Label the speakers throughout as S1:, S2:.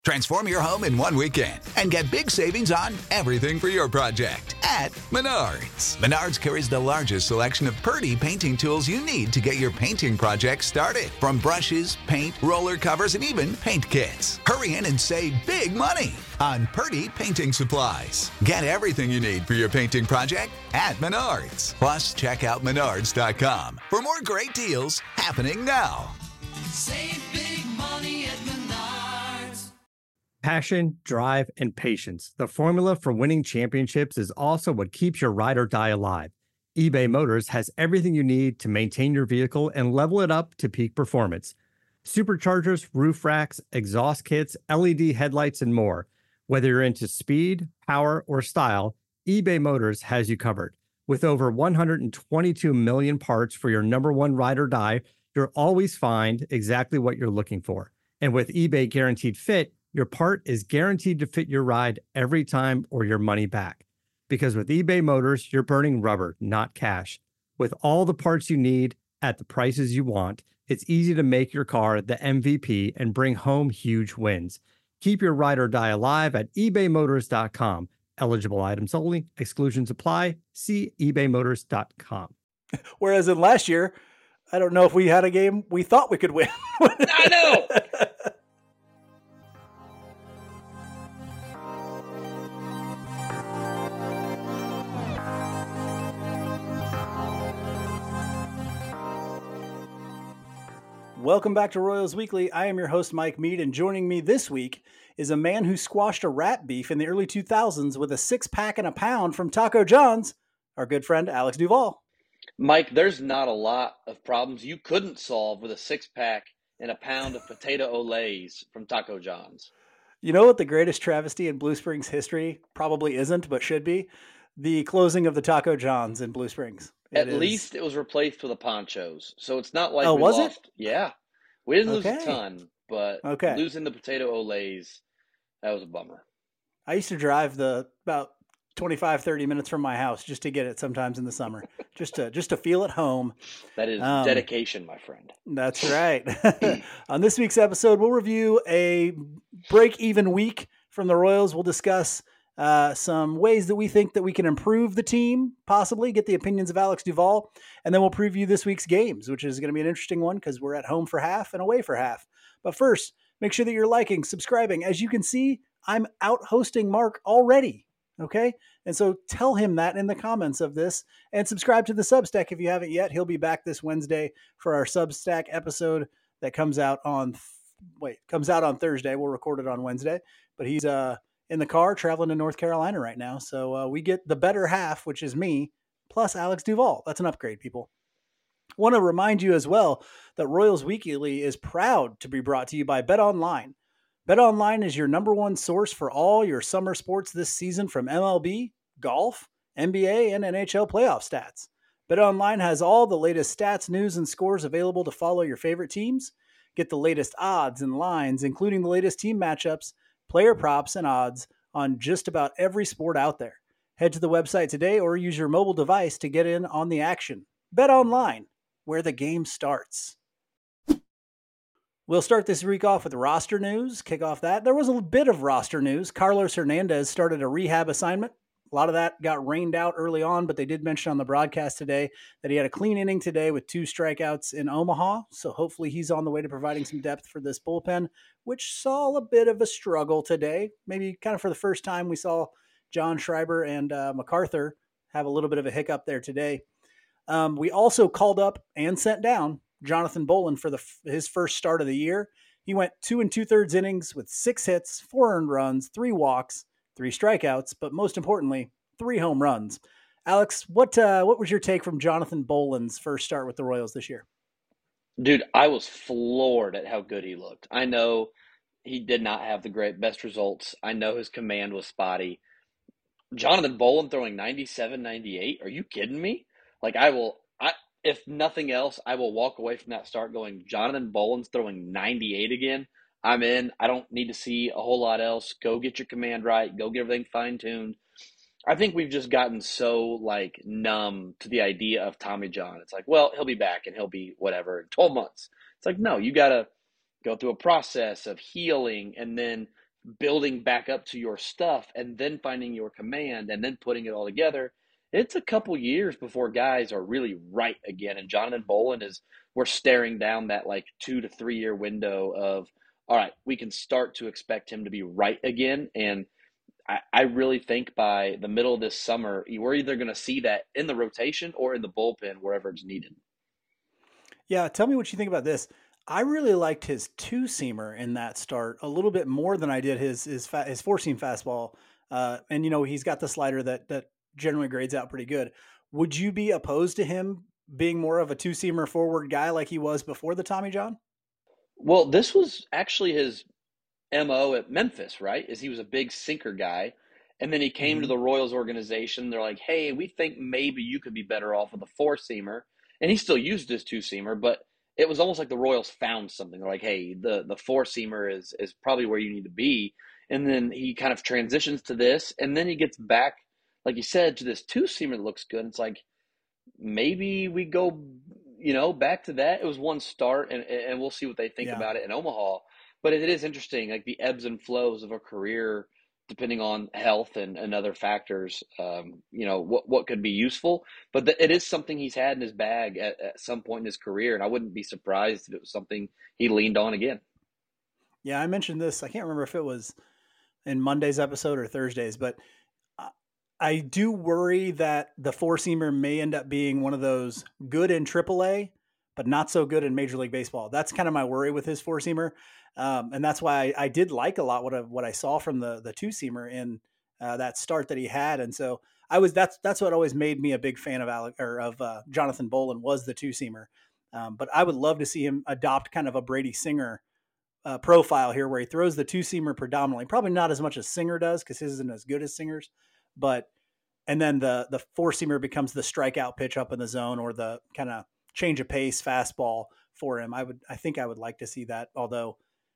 S1: Transform your home in one weekend and get big savings on everything for your project at Menards. Menards carries the largest selection of Purdy painting tools you need to get your painting project started. From brushes, paint, roller covers, and even paint kits. Hurry in and save big money on Purdy painting supplies. Get everything you need for your painting project at Menards. Plus, check out Menards.com for more great deals happening now.
S2: Save big money at Menards.
S3: Passion, drive, and patience. The formula for winning championships is also what keeps your ride or die alive. eBay Motors has everything you need to maintain your vehicle and level it up to peak performance. Superchargers, roof racks, exhaust kits, LED headlights, and more. Whether you're into speed, power, or style, eBay Motors has you covered. With over 122 million parts for your number one ride or die, you'll always find exactly what you're looking for. And with eBay Guaranteed Fit, your part is guaranteed to fit your ride every time or your money back. Because with eBay Motors, you're burning rubber, not cash. With all the parts you need at the prices you want, it's easy to make your car the MVP and bring home huge wins. Keep your ride or die alive at ebaymotors.com. Eligible items only. Exclusions apply. See ebaymotors.com.
S4: Whereas in last year, I don't know if we had a game we thought we could win.
S5: I know.
S4: Welcome back to Royals Weekly. I am your host, Mike Mead, and joining me this week is a man who squashed a rat beef in the early 2000s with a 6-pack and a pound from Taco John's, our good friend, Alex Duvall.
S5: Mike, there's not a lot of problems you couldn't solve with a 6-pack and a pound of potato olays from Taco John's.
S4: You know what the greatest travesty in Blue Springs history probably isn't, but should be? The closing of the Taco John's in Blue Springs.
S5: At least it was replaced with a Ponchos, so it's not like
S4: we
S5: was
S4: lost.
S5: Yeah, we didn't lose a ton, but
S4: Okay.
S5: losing the potato olays, that was a bummer.
S4: I used to drive about 25, 30 minutes from my house just to get it sometimes in the summer, just to feel at home.
S5: That is dedication, my friend.
S4: That's right. On this week's episode, we'll review a break-even week from the Royals. We'll discuss some ways that we think that we can improve the team, possibly get the opinions of Alex Duvall, and then we'll preview this week's games, which is going to be an interesting one because we're at home for half and away for half. But first, make sure that you're liking, subscribing. As you can see, I'm out hosting Mark already. Okay. And so tell him that in the comments of this, and subscribe to the Substack if you haven't yet. He'll be back this Wednesday for our Substack episode that comes out on Thursday. We'll record it on Wednesday, but he's in the car traveling to North Carolina right now. So we get the better half, which is me, plus Alex Duvall. That's an upgrade, people. Want to remind you as well that Royals Weekly is proud to be brought to you by BetOnline. BetOnline is your number one source for all your summer sports this season, from MLB, golf, NBA, and NHL playoff stats. BetOnline has all the latest stats, news, and scores available to follow your favorite teams. Get the latest odds and lines, including the latest team matchups, player props, and odds on just about every sport out there. Head to the website today or use your mobile device to get in on the action. BetOnline, where the game starts. We'll start this week off with roster news, kick off that. There was a bit of roster news. Carlos Hernandez started a rehab assignment. A lot of that got rained out early on, but they did mention on the broadcast today that he had a clean inning today with 2 strikeouts in Omaha. So hopefully he's on the way to providing some depth for this bullpen, which saw a bit of a struggle today. Maybe kind of for the first time we saw John Schreiber and MacArthur have a little bit of a hiccup there today. We also called up and sent down Jonathan Bolin for his first start of the year. He went 2 2/3 innings with 6 hits, 4 earned runs, 3 walks, 3 strikeouts, but most importantly, 3 home runs. Alex, what was your take from Jonathan Bolin's first start with the Royals this year?
S5: Dude, I was floored at how good he looked. I know he did not have the best results. I know his command was spotty. Jonathan Bolin throwing 97, 98? Are you kidding me? Like, if nothing else, I will walk away from that start going, Jonathan Bolin's throwing 98 again. I'm in. I don't need to see a whole lot else. Go get your command right. Go get everything fine-tuned. I think we've just gotten so, numb to the idea of Tommy John. It's like, well, he'll be back and he'll be whatever in 12 months. It's like, no, you got to go through a process of healing and then building back up to your stuff and then finding your command and then putting it all together, it's a couple years before guys are really right again. And Jonathan Bolin we're staring down that like 2 to 3 year window of, all right, we can start to expect him to be right again. And I really think by the middle of this summer, we're either going to see that in the rotation or in the bullpen, wherever it's needed.
S4: Yeah, tell me what you think about this. I really liked his two-seamer in that start a little bit more than I did his four-seam fastball. And he's got the slider that generally grades out pretty good. Would you be opposed to him being more of a two-seamer forward guy like he was before the Tommy John?
S5: Well, this was actually his MO at Memphis, right? Is he was a big sinker guy. And then he came to the Royals organization. They're like, hey, we think maybe you could be better off with a four-seamer. And he still used his two-seamer, but it was almost like the Royals found something. They're like, hey, the four-seamer is probably where you need to be. And then he kind of transitions to this, and then he gets back, like you said, to this two-seamer that looks good. It's like, maybe we go, back to that. It was one start, and we'll see what they think about it in Omaha. But it is interesting, like the ebbs and flows of a career, depending on health and other factors, what could be useful. But it is something he's had in his bag at some point in his career, and I wouldn't be surprised if it was something he leaned on again.
S4: Yeah, I mentioned this. I can't remember if it was in Monday's episode or Thursday's, but I do worry that the four-seamer may end up being one of those good in AAA, but not so good in Major League Baseball. That's kind of my worry with his four-seamer. And that's why I did like a lot what I saw from the two-seamer in that start that he had. And so that's what always made me a big fan of Jonathan Bolin was the two-seamer. But I would love to see him adopt kind of a Brady Singer profile here, where he throws the two-seamer predominantly, probably not as much as Singer does, because his isn't as good as Singer's, and then the four-seamer becomes the strikeout pitch up in the zone, or the kind of change of pace fastball for him. I think I would like to see that, although,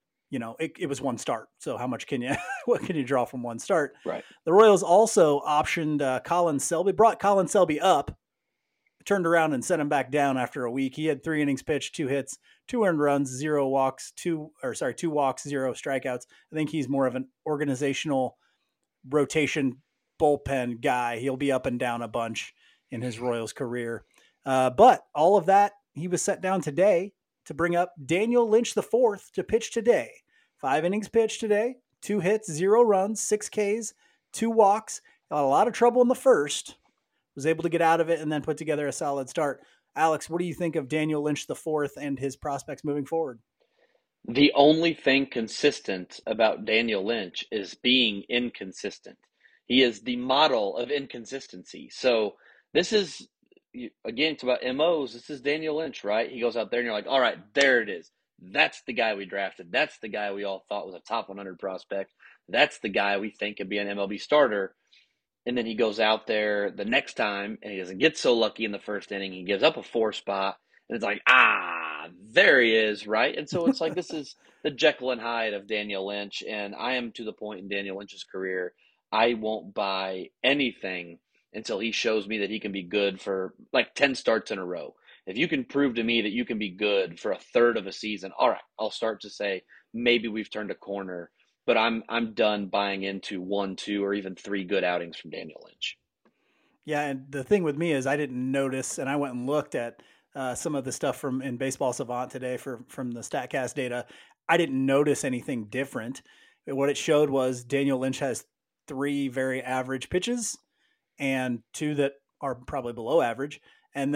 S4: it was one start. So how much what can you draw from one start?
S5: Right.
S4: The Royals also optioned Colin Selby, brought Colin Selby up, turned around and sent him back down after a week. He had 3 innings pitched, 2 hits, 2 earned runs, 0 walks, 2 walks, 0 strikeouts. I think he's more of an organizational rotation bullpen guy. He'll be up and down a bunch in his Royals career. But all of that, he was set down today to bring up Daniel Lynch IV to pitch today. 5 innings pitched today, 2 hits, 0 runs, 6 Ks, 2 walks. Got a lot of trouble in the first. Was able to get out of it and then put together a solid start. Alex, what do you think of Daniel Lynch IV and his prospects moving forward?
S5: The only thing consistent about Daniel Lynch is being inconsistent. He is the model of inconsistency. So this is, again, it's about MOs. This is Daniel Lynch, right? He goes out there and you're like, all right, there it is. That's the guy we drafted. That's the guy we all thought was a top 100 prospect. That's the guy we think could be an MLB starter. And then he goes out there the next time and he doesn't get so lucky in the first inning. He gives up a 4 spot and it's like, there he is, right? And so it's like, this is the Jekyll and Hyde of Daniel Lynch. And I am to the point in Daniel Lynch's career, I won't buy anything until he shows me that he can be good for like 10 starts in a row. If you can prove to me that you can be good for a third of a season, all right, I'll start to say maybe we've turned a corner. But I'm done buying into 1, 2, or even 3 good outings from Daniel Lynch.
S4: Yeah, and the thing with me is I didn't notice, and I went and looked at some of the stuff in Baseball Savant today from the StatCast data. I didn't notice anything different. What it showed was Daniel Lynch has 3 very average pitches and 2 that are probably below average, and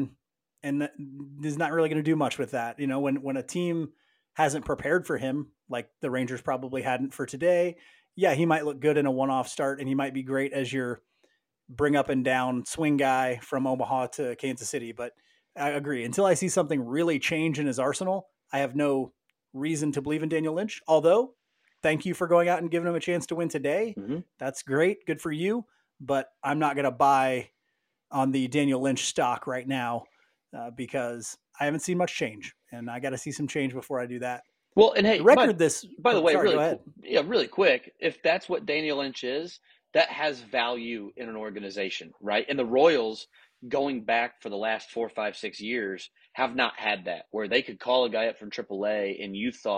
S4: he's not really going to do much with that. When a team hasn't prepared for him, like the Rangers probably hadn't for today, yeah, he might look good in a one-off start, and he might be great as your bring up and down swing guy from Omaha to Kansas City. But I agree. Until I see something really change in his arsenal, I have no reason to believe in Daniel Lynch. Although, thank you for going out and giving him a chance to win today. Mm-hmm. That's great. Good for you. But I'm not going to buy on the Daniel Lynch stock right now because I haven't seen much change, and I got to see some change before I do that.
S5: Well, and hey,
S4: by the way,
S5: sorry, really quick, if that's what Daniel Lynch is, that has value in an organization, right? And the Royals, going back for the last 4, 5, 6 years, have not had that, where they could call a guy up from AAA and you thought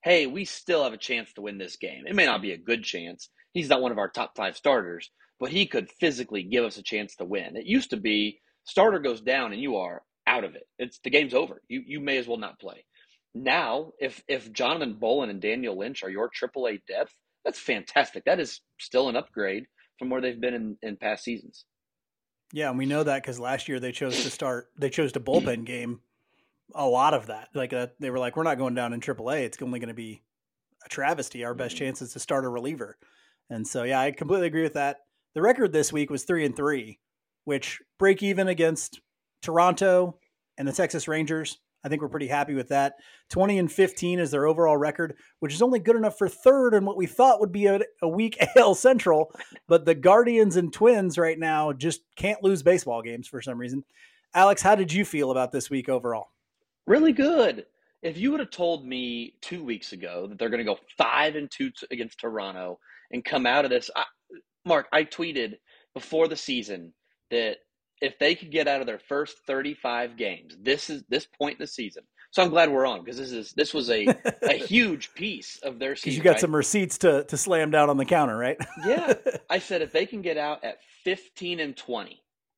S5: hey, we still have a chance to win this game. It may not be a good chance. He's not one of our top 5 starters, but he could physically give us a chance to win. It used to be starter goes down and you are out of it. The game's over. You may as well not play. Now, if Jonathan Bolin and Daniel Lynch are your AAA depth, that's fantastic. That is still an upgrade from where they've been in past seasons.
S4: Yeah, and we know that because last year they chose to bullpen game a lot of that. Like they were like, we're not going down in AAA. It's only going to be a travesty. Our best chance is to start a reliever. And so, yeah, I completely agree with that. The record this week was 3-3, which break even against Toronto and the Texas Rangers. I think we're pretty happy with that. 20-15 is their overall record, which is only good enough for third in what we thought would be a weak AL Central. But the Guardians and Twins right now just can't lose baseball games for some reason. Alex, how did you feel about this week overall?
S5: Really good. If you would have told me 2 weeks ago that they're going to go 5-2 against Toronto and come out of this, Mark, I tweeted before the season that if they could get out of their first 35 games, this point in the season. So I'm glad we're on because this was a huge piece of their season.
S4: You got some receipts to slam down on the counter, right?
S5: Yeah. I said if they can get out at 15-20,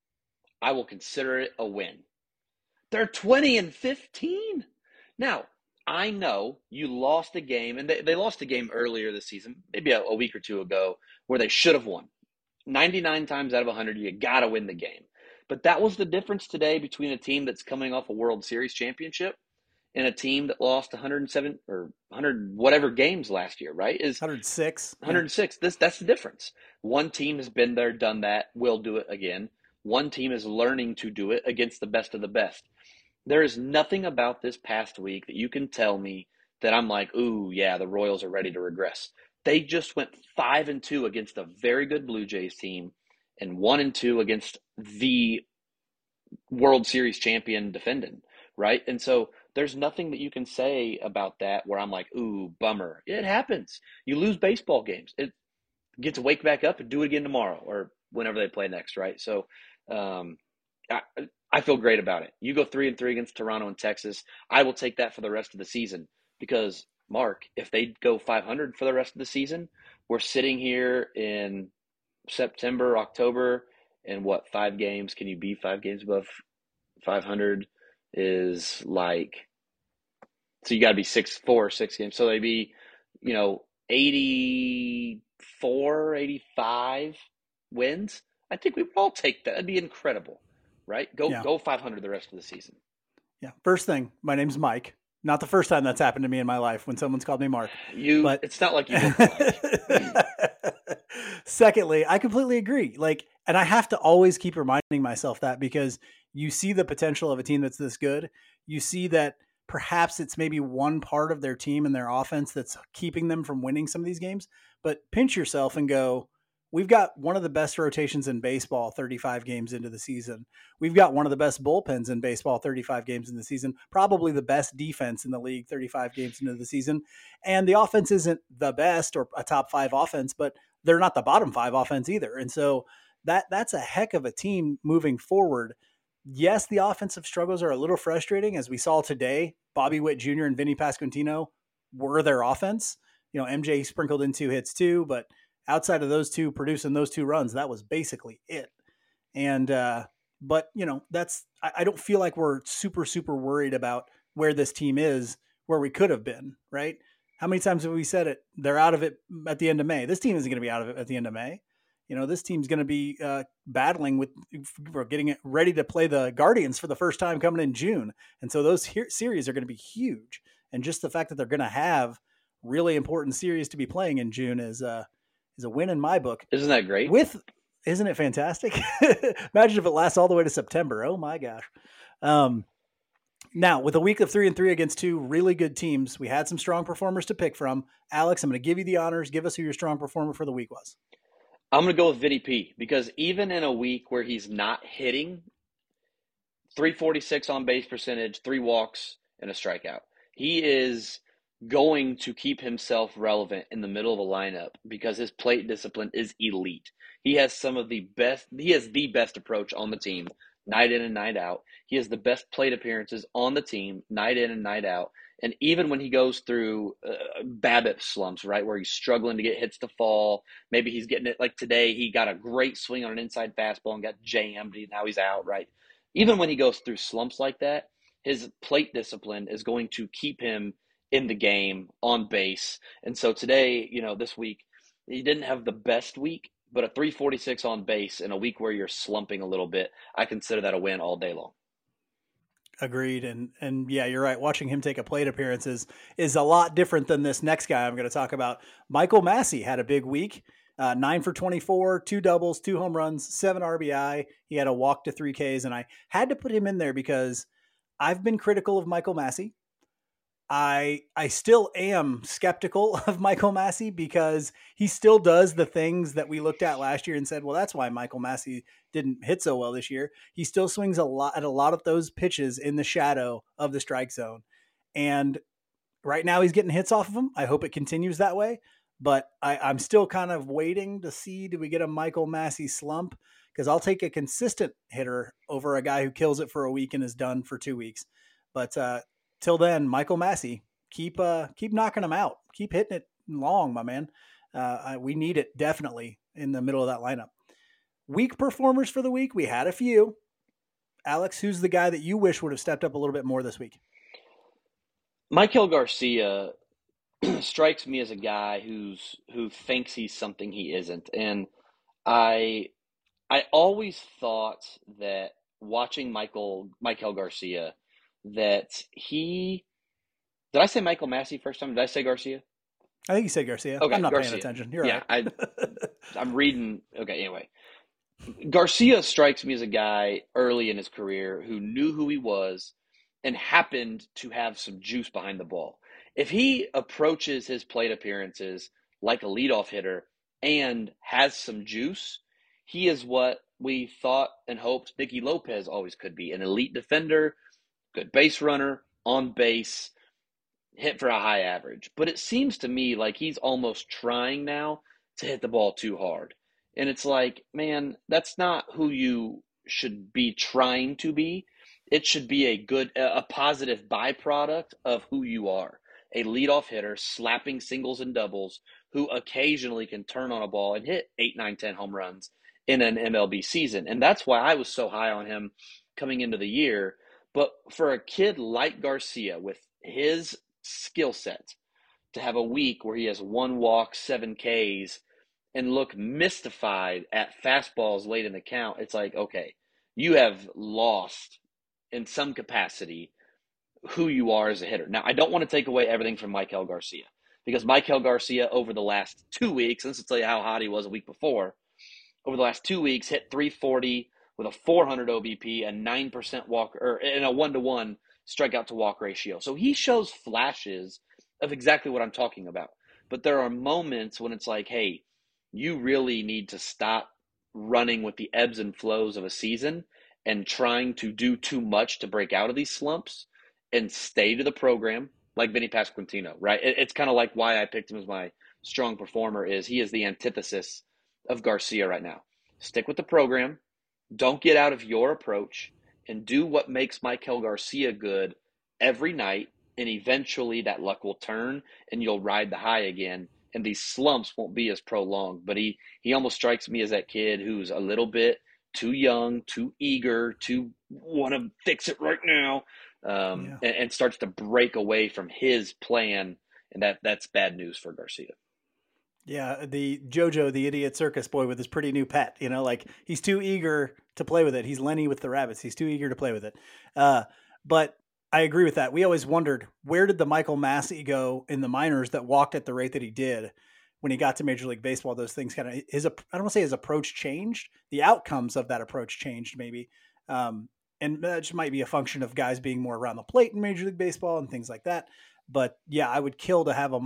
S5: I will consider it a win. They're 20-15. Now, I know you lost a game, and they lost a game earlier this season, maybe a week or two ago, where they should have won. 99 times out of 100, you got to win the game. But that was the difference today between a team that's coming off a World Series championship and a team that lost 107 or 100 whatever games last year, right?
S4: 106.
S5: 106. That's the difference. One team has been there, done that, will do it again. One team is learning to do it against the best of the best. There is nothing about this past week that you can tell me that I'm like, ooh, yeah, the Royals are ready to regress. They just went 5-2 against a very good Blue Jays team and 1-2 against the World Series champion defendant, right? And so there's nothing that you can say about that where I'm like, ooh, bummer. It happens. You lose baseball games. It gets to wake back up and do it again tomorrow or whenever they play next, right? So I feel great about it. You go 3-3 against Toronto and Texas. I will take that for the rest of the season because, Mark, if they go 500 for the rest of the season, we're sitting here in September, October, and what, 5 games? Can you be 5 games above 500 is like, so you got to be 6 games. So they'd be, 84, 85 wins. I think we would all take that. That'd be incredible, right? Go 500 the rest of the season.
S4: Yeah. First thing, my name's Mike. Not the first time that's happened to me in my life when someone's called me Mark. But
S5: it's not like you did Mike.
S4: Secondly, I completely agree. And I have to always keep reminding myself that because you see the potential of a team that's this good. You see that perhaps it's maybe one part of their team and their offense that's keeping them from winning some of these games. But pinch yourself and go, we've got one of the best rotations in baseball 35 games into the season. We've got one of the best bullpens in baseball 35 games in the season, probably the best defense in the league 35 games into the season. And the offense isn't the best or a top 5 offense, but they're not the bottom 5 offense either. And so that's a heck of a team moving forward. Yes, the offensive struggles are a little frustrating, as we saw today. Bobby Witt Jr. and Vinny Pasquantino were their offense. MJ sprinkled in 2 hits too, but outside of those two producing those 2 runs, that was basically it. And, but I don't feel like we're super, super worried about where this team is, where we could have been, right? How many times have we said it? They're out of it at the end of May. This team isn't going to be out of it at the end of May. This team's going to be battling with, we're getting it ready to play the Guardians for the first time coming in June. And so those series are going to be huge. And just the fact that they're going to have really important series to be playing in June is a win in my book.
S5: Isn't that great?
S4: Isn't it fantastic? Imagine if it lasts all the way to September. Oh my gosh. Now, with a week of 3-3 against 2 really good teams, we had some strong performers to pick from. Alex, I'm going to give you the honors. Give us who your strong performer for the week was.
S5: I'm going to go with Vinny P because even in a week where he's not hitting, 346 on base percentage, 3 walks, and a strikeout, he is going to keep himself relevant in the middle of a lineup because his plate discipline is elite. He has the best approach on the team, night in and night out. He has the best plate appearances on the team, night in and night out. And even when he goes through BABIP slumps, right, where he's struggling to get hits to fall, maybe he's getting it like today, he got a great swing on an inside fastball and got jammed. Now he's out, right? Even when he goes through slumps like that, his plate discipline is going to keep him in the game, on base. And so today, this week, he didn't have the best week, but a 346 on base in a week where you're slumping a little bit, I consider that a win all day long.
S4: Agreed. And yeah, you're right. Watching him take a plate appearance is a lot different than this next guy I'm going to talk about. Michael Massey had a big week, 9 for 24, 2 doubles, 2 home runs, 7 RBI. He had a walk to 3 Ks, and I had to put him in there because I've been critical of Michael Massey. I still am skeptical of Michael Massey because he still does the things that we looked at last year and said, well, that's why Michael Massey didn't hit so well this year. He still swings a lot of those pitches in the shadow of the strike zone. And right now he's getting hits off of them. I hope it continues that way, but I'm still kind of waiting to see, do we get a Michael Massey slump? Because I'll take a consistent hitter over a guy who kills it for a week and is done for 2 weeks. But, till then, Michael Massey, keep knocking him out. Keep hitting it long, my man. We need it definitely in the middle of that lineup. Weak performers for the week. We had a few. Alex, who's the guy that you wish would have stepped up a little bit more this week?
S5: Maikel Garcia strikes me as a guy who thinks he's something he isn't. And I always thought that watching Maikel Garcia, that did I say Michael Massey first time? Did I say Garcia?
S4: I think you said Garcia.
S5: Okay,
S4: I'm not
S5: Garcia.
S4: paying attention. You're
S5: yeah,
S4: right.
S5: I'm reading. Okay, anyway. Garcia strikes me as a guy early in his career who knew who he was and happened to have some juice behind the ball. If he approaches his plate appearances like a leadoff hitter and has some juice, he is what we thought and hoped Nicky Lopez always could be, an elite defender, good base runner, on base, hit for a high average. But it seems to me like he's almost trying now to hit the ball too hard. And it's like, man, that's not who you should be trying to be. It should be a positive byproduct of who you are. A leadoff hitter slapping singles and doubles who occasionally can turn on a ball and hit 8, 9, 10 home runs in an MLB season. And that's why I was so high on him coming into the year. But for a kid like Garcia with his skill set to have a week where he has 1 walk, 7 Ks, and look mystified at fastballs late in the count, it's like, okay, you have lost in some capacity who you are as a hitter. Now, I don't want to take away everything from Maikel Garcia because Maikel Garcia over the last 2 weeks, and this will tell you how hot he was a week before, over the last 2 weeks hit 340 with a 400 OBP, a 9% walk, or in a 1-to-1 strikeout to walk ratio. So he shows flashes of exactly what I'm talking about. But there are moments when it's like, hey, you really need to stop running with the ebbs and flows of a season and trying to do too much to break out of these slumps and stay to the program like Vinny Pasquantino, right? It's kind of like why I picked him as my strong performer is he is the antithesis of Garcia right now. Stick with the program. Don't get out of your approach and do what makes Maikel Garcia good every night, and eventually that luck will turn and you'll ride the high again, and these slumps won't be as prolonged. But he almost strikes me as that kid who's a little bit too young, too eager, to want to fix it right now, and starts to break away from his plan, and that's bad news for Garcia.
S4: Yeah, the JoJo, the idiot circus boy with his pretty new pet, like he's too eager to play with it. He's Lenny with the rabbits. He's too eager to play with it. But I agree with that. We always wondered, where did the Michael Massey go in the minors that walked at the rate that he did when he got to Major League Baseball? Those things kind of, I don't want to say his approach changed. The outcomes of that approach changed maybe. And that just might be a function of guys being more around the plate in Major League Baseball and things like that. But yeah, I would kill to have a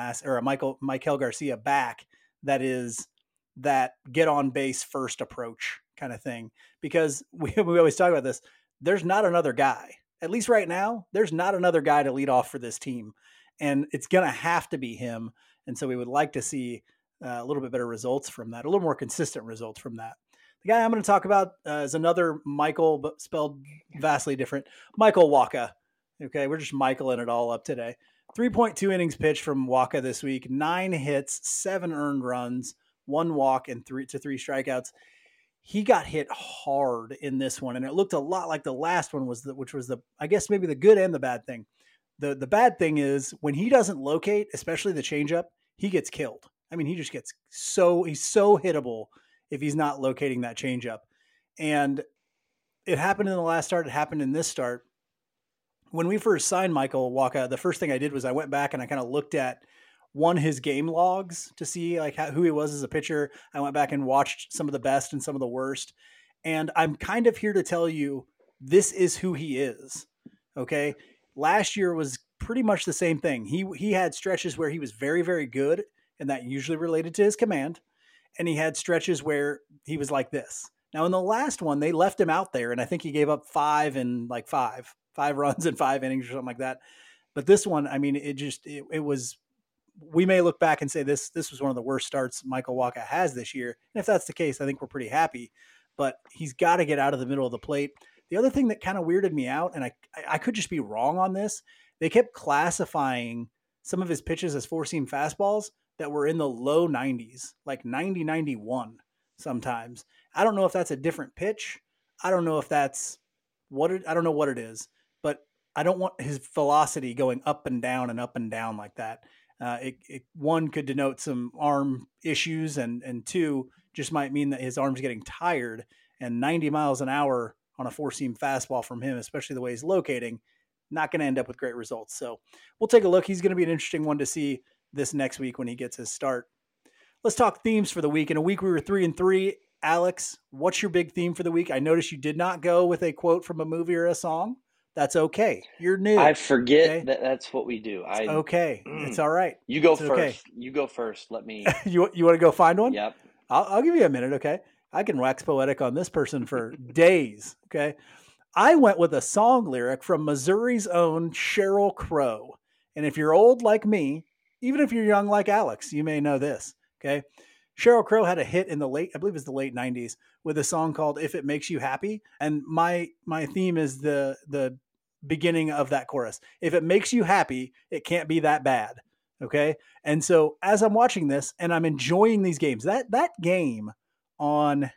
S4: Maikel Garcia back. That is that get on base first approach kind of thing, because we always talk about this. There's not another guy, at least right now, there's not another guy to lead off for this team, and it's going to have to be him. And so we would like to see a little bit better results from that, a little more consistent results from that. The guy I'm going to talk about is another Michael, but spelled vastly different, Michael Wacha. Okay, we're just Michaeling it all up today. 3.2 innings pitched from Waka this week, 9 hits, 7 earned runs, 1 walk, and 3 strikeouts. He got hit hard in this one, and it looked a lot like the last one which was I guess maybe the good and the bad thing. The bad thing is when he doesn't locate, especially the changeup, he gets killed. I mean, he just gets he's so hittable if he's not locating that changeup. And it happened in the last start. It happened in this start. When we first signed Michael Waka, the first thing I did was I went back and I kind of looked at his game logs to see like who he was as a pitcher. I went back and watched some of the best and some of the worst. And I'm kind of here to tell you, this is who he is. Okay. Last year was pretty much the same thing. He had stretches where he was very, very good, and that usually related to his command. And he had stretches where he was like this. Now in the last one, they left him out there, and I think he gave up 5 runs in 5 innings or something like that. But this one, I mean, it was, we may look back and say this was one of the worst starts Michael Waka has this year. And if that's the case, I think we're pretty happy, but he's got to get out of the middle of the plate. The other thing that kind of weirded me out, and I could just be wrong on this, they kept classifying some of his pitches as four-seam fastballs that were in the low 90s, like 90, 91 sometimes. I don't know if that's a different pitch. I don't know if that's I don't know what it is, but I don't want his velocity going up and down like that. One could denote some arm issues, and two just might mean that his arm's getting tired, and 90 miles an hour on a four-seam fastball from him, especially the way he's locating, not going to end up with great results. So we'll take a look. He's going to be an interesting one to see this next week when he gets his start. Let's talk themes for the week. In a week we were 3-3. Alex, what's your big theme for the week? I noticed you did not go with a quote from a movie or a song. That's okay. You're new.
S5: I forget that that's what we do.
S4: It's okay. It's all right.
S5: You go
S4: It's
S5: first.
S4: okay.
S5: You go first. Let me.
S4: You want to go find one?
S5: Yep.
S4: I'll give you a minute, okay? I can wax poetic on this person for days, okay? I went with a song lyric from Missouri's own Sheryl Crow. And if you're old like me, even if you're young like Alex, you may know this, okay? Sheryl Crow had a hit in the late 90s with a song called If It Makes You Happy. And my theme is the beginning of that chorus. If it makes you happy, it can't be that bad. Okay. And so as I'm watching this and I'm enjoying these games, that game on,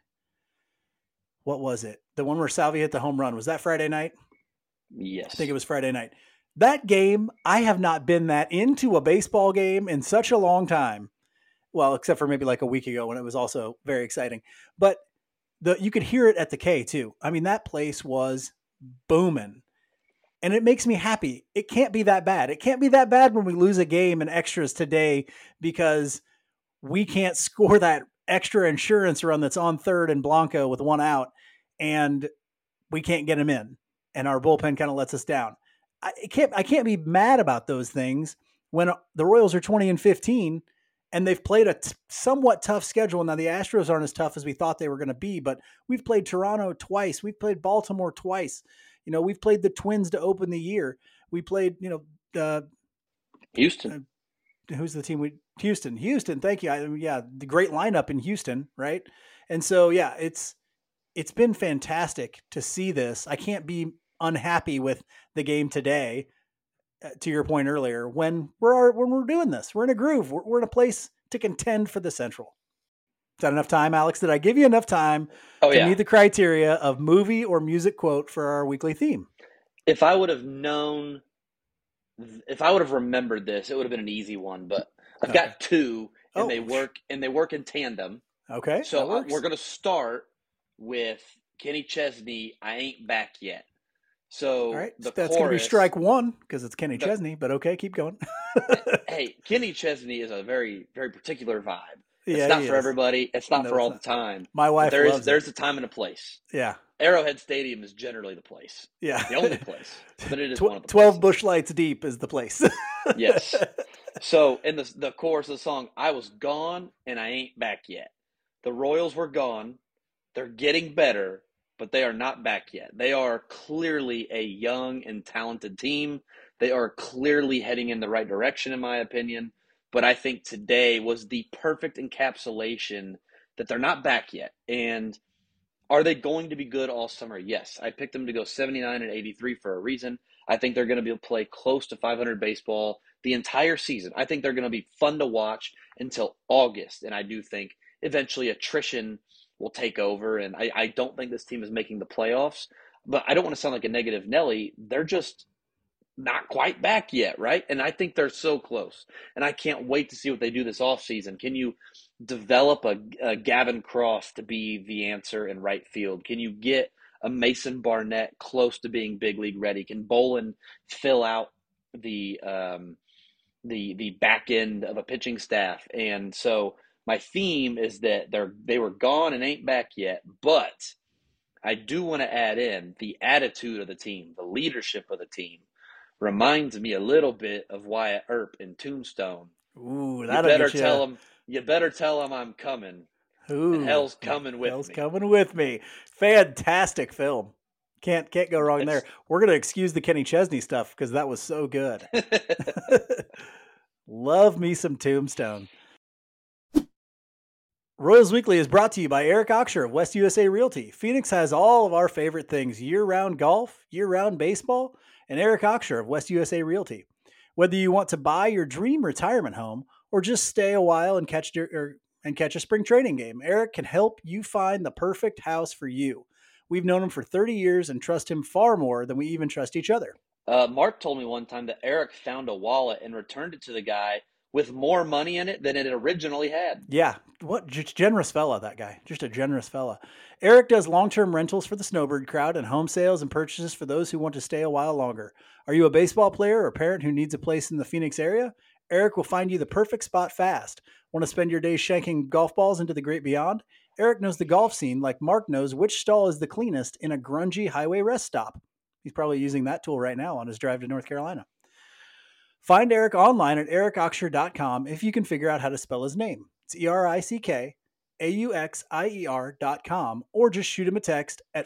S4: what was it? The one where Salvi hit the home run. Was that Friday night?
S5: Yes.
S4: I think it was Friday night. That game, I have not been that into a baseball game in such a long time. Well, except for maybe like a week ago when it was also very exciting. But you could hear it at the K too. I mean, that place was booming. And it makes me happy. It can't be that bad. It can't be that bad when we lose a game in extras today because we can't score that extra insurance run that's on third and Blanco with 1 out, and we can't get him in, and our bullpen kind of lets us down. I can't be mad about those things when the Royals are 20-15 and they've played a somewhat tough schedule. Now the Astros aren't as tough as we thought they were going to be, but we've played Toronto twice. We've played Baltimore twice. You know, we've played the Twins to open the year. We played,
S5: Houston.
S4: Who's the team? Houston. Thank you. The great lineup in Houston, right? And so, yeah, it's been fantastic to see this. I can't be unhappy with the game today. To your point earlier, when we're doing this, we're in a groove. We're in a place to contend for the Central. Is that enough time, Alex? Did I give you enough time to meet the criteria of movie or music quote for our weekly theme?
S5: If I would have known, if I would have remembered this, it would have been an easy one. But I've got 2, and they work in tandem.
S4: Okay,
S5: so we're going to start with Kenny Chesney. I ain't back yet. So
S4: all right, that's going to be strike 1 because it's Kenny Chesney. But okay, keep going.
S5: Hey, Kenny Chesney is a very, very particular vibe. It's
S4: Yeah,
S5: not for everybody. It's not for all the time.
S4: My wife loves
S5: there's
S4: it.
S5: a time and a place.
S4: Yeah.
S5: Arrowhead Stadium is generally the place.
S4: Yeah.
S5: The only place. But it is one of the
S4: 12
S5: places.
S4: Busch Lights deep is the place.
S5: Yes. So in the chorus of the song, I was gone and I ain't back yet. The Royals were gone. They're getting better, but they are not back yet. They are clearly a young and talented team. They are clearly heading in the right direction, in my opinion. But I think today was the perfect encapsulation that they're not back yet. And are they going to be good all summer? Yes. I picked them to go 79 and 83 for a reason. I think they're going to be able to play close to 500 baseball the entire season. I think they're going to be fun to watch until August. And I do think eventually attrition will take over. And I don't think this team is making the playoffs. But I don't want to sound like a negative Nelly. They're just not quite back yet, right? And I think they're so close. And I can't wait to see what they do this offseason. Can you develop a Gavin Cross to be the answer in right field? Can you get a Mason Barnett close to being big league ready? Can Bolin fill out the back end of a pitching staff? And so my theme is that they were gone and ain't back yet, but I do want to add in the attitude of the team, the leadership of the team. Reminds me a little bit of Wyatt Earp in Tombstone.
S4: Ooh,
S5: You
S4: that'll
S5: better
S4: get you.
S5: tell him. You better tell him I'm coming.
S4: Ooh,
S5: And hell's coming with
S4: hell's
S5: me.
S4: coming with me. Fantastic film. Can't go wrong there. We're gonna excuse the Kenny Chesney stuff because that was so good. Love me some Tombstone. Royals Weekly is brought to you by Eric Oxher of West USA Realty. Phoenix has all of our favorite things: year-round golf, year-round baseball, and Eric Oxher of West USA Realty. Whether you want to buy your dream retirement home or just stay a while and catch a spring training game, Eric can help you find the perfect house for you. We've known him for 30 years and trust him far more than we even trust each other.
S5: Mark told me one time that Eric found a wallet and returned it to the guy with more money in it than it originally had.
S4: Yeah, what generous fella, that guy. Just a generous fella. Eric does long-term rentals for the Snowbird crowd and home sales and purchases for those who want to stay a while longer. Are you a baseball player or parent who needs a place in the Phoenix area? Eric will find you the perfect spot fast. Want to spend your days shanking golf balls into the great beyond? Eric knows the golf scene like Mark knows which stall is the cleanest in a grungy highway rest stop. He's probably using that tool right now on his drive to North Carolina. Find Eric online at ericoxher.com if you can figure out how to spell his name. It's ERICKAUXIER.com, or just shoot him a text at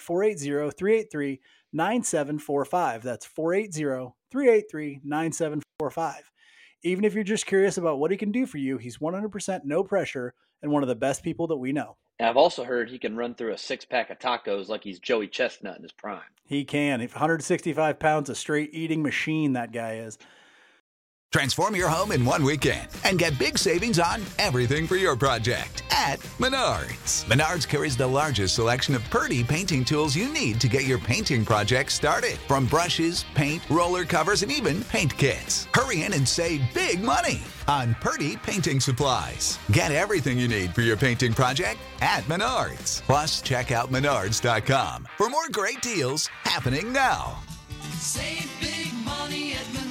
S4: 480-383-9745. That's 480-383-9745. Even if you're just curious about what he can do for you, he's 100% no pressure and one of the best people that we know.
S5: And I've also heard he can run through a 6-pack of tacos like he's Joey Chestnut in his prime.
S4: He can. 165 pounds, a straight eating machine, that guy is.
S1: Transform your home in one weekend and get big savings on everything for your project at Menards. Menards carries the largest selection of Purdy painting tools you need to get your painting project started. From brushes, paint, roller covers, and even paint kits. Hurry in and save big money on Purdy painting supplies. Get everything you need for your painting project at Menards. Plus, check out Menards.com for more great deals happening now.
S2: Save big money at Menards.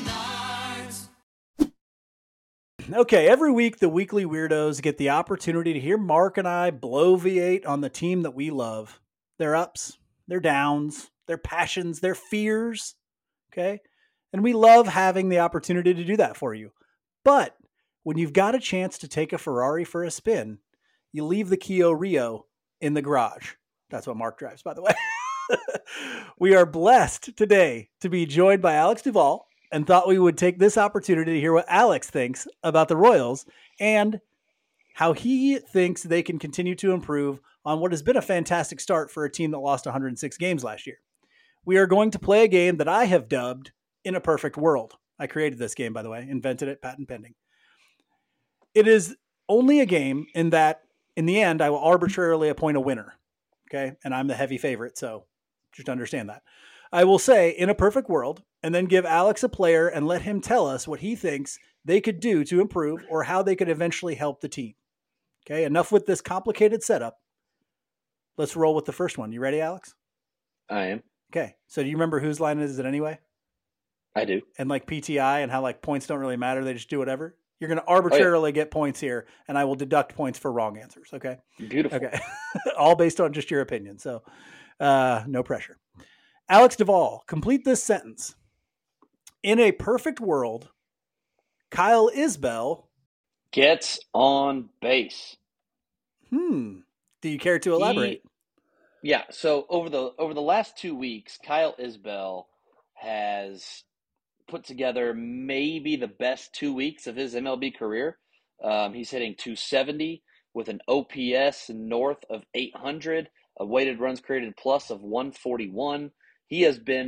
S4: Okay, every week the Weekly Weirdos get the opportunity to hear Mark and I bloviate on the team that we love. Their ups, their downs, their passions, their fears. Okay? And we love having the opportunity to do that for you. But when you've got a chance to take a Ferrari for a spin, you leave the Kia Rio in the garage. That's what Mark drives, by the way. We are blessed today to be joined by Alex Duvall, and thought we would take this opportunity to hear what Alex thinks about the Royals and how he thinks they can continue to improve on what has been a fantastic start for a team that lost 106 games last year. We are going to play a game that I have dubbed In a Perfect World. I created this game, by the way, invented it, patent pending. It is only a game in that, in the end, I will arbitrarily appoint a winner. Okay? And I'm the heavy favorite, so just understand that. I will say in a perfect world and then give Alex a player and let him tell us what he thinks they could do to improve or how they could eventually help the team. Okay, enough with this complicated setup. Let's roll with the first one. You ready, Alex?
S5: I am.
S4: Okay, so do you remember whose line is it anyway?
S5: I do.
S4: And like PTI and how like points don't really matter. They just do whatever. You're going to arbitrarily get points here and I will deduct points for wrong answers. Okay.
S5: Beautiful.
S4: Okay. All based on just your opinion. So no pressure. Alex Duvall, complete this sentence. In a perfect world, Kyle Isbell
S5: Gets on base.
S4: Do you care to elaborate?
S5: Yeah. So over the last 2 weeks, Kyle Isbell has put together maybe the best 2 weeks of his MLB career. He's hitting .270 with an OPS north of 800, a weighted runs created plus of 141. He has been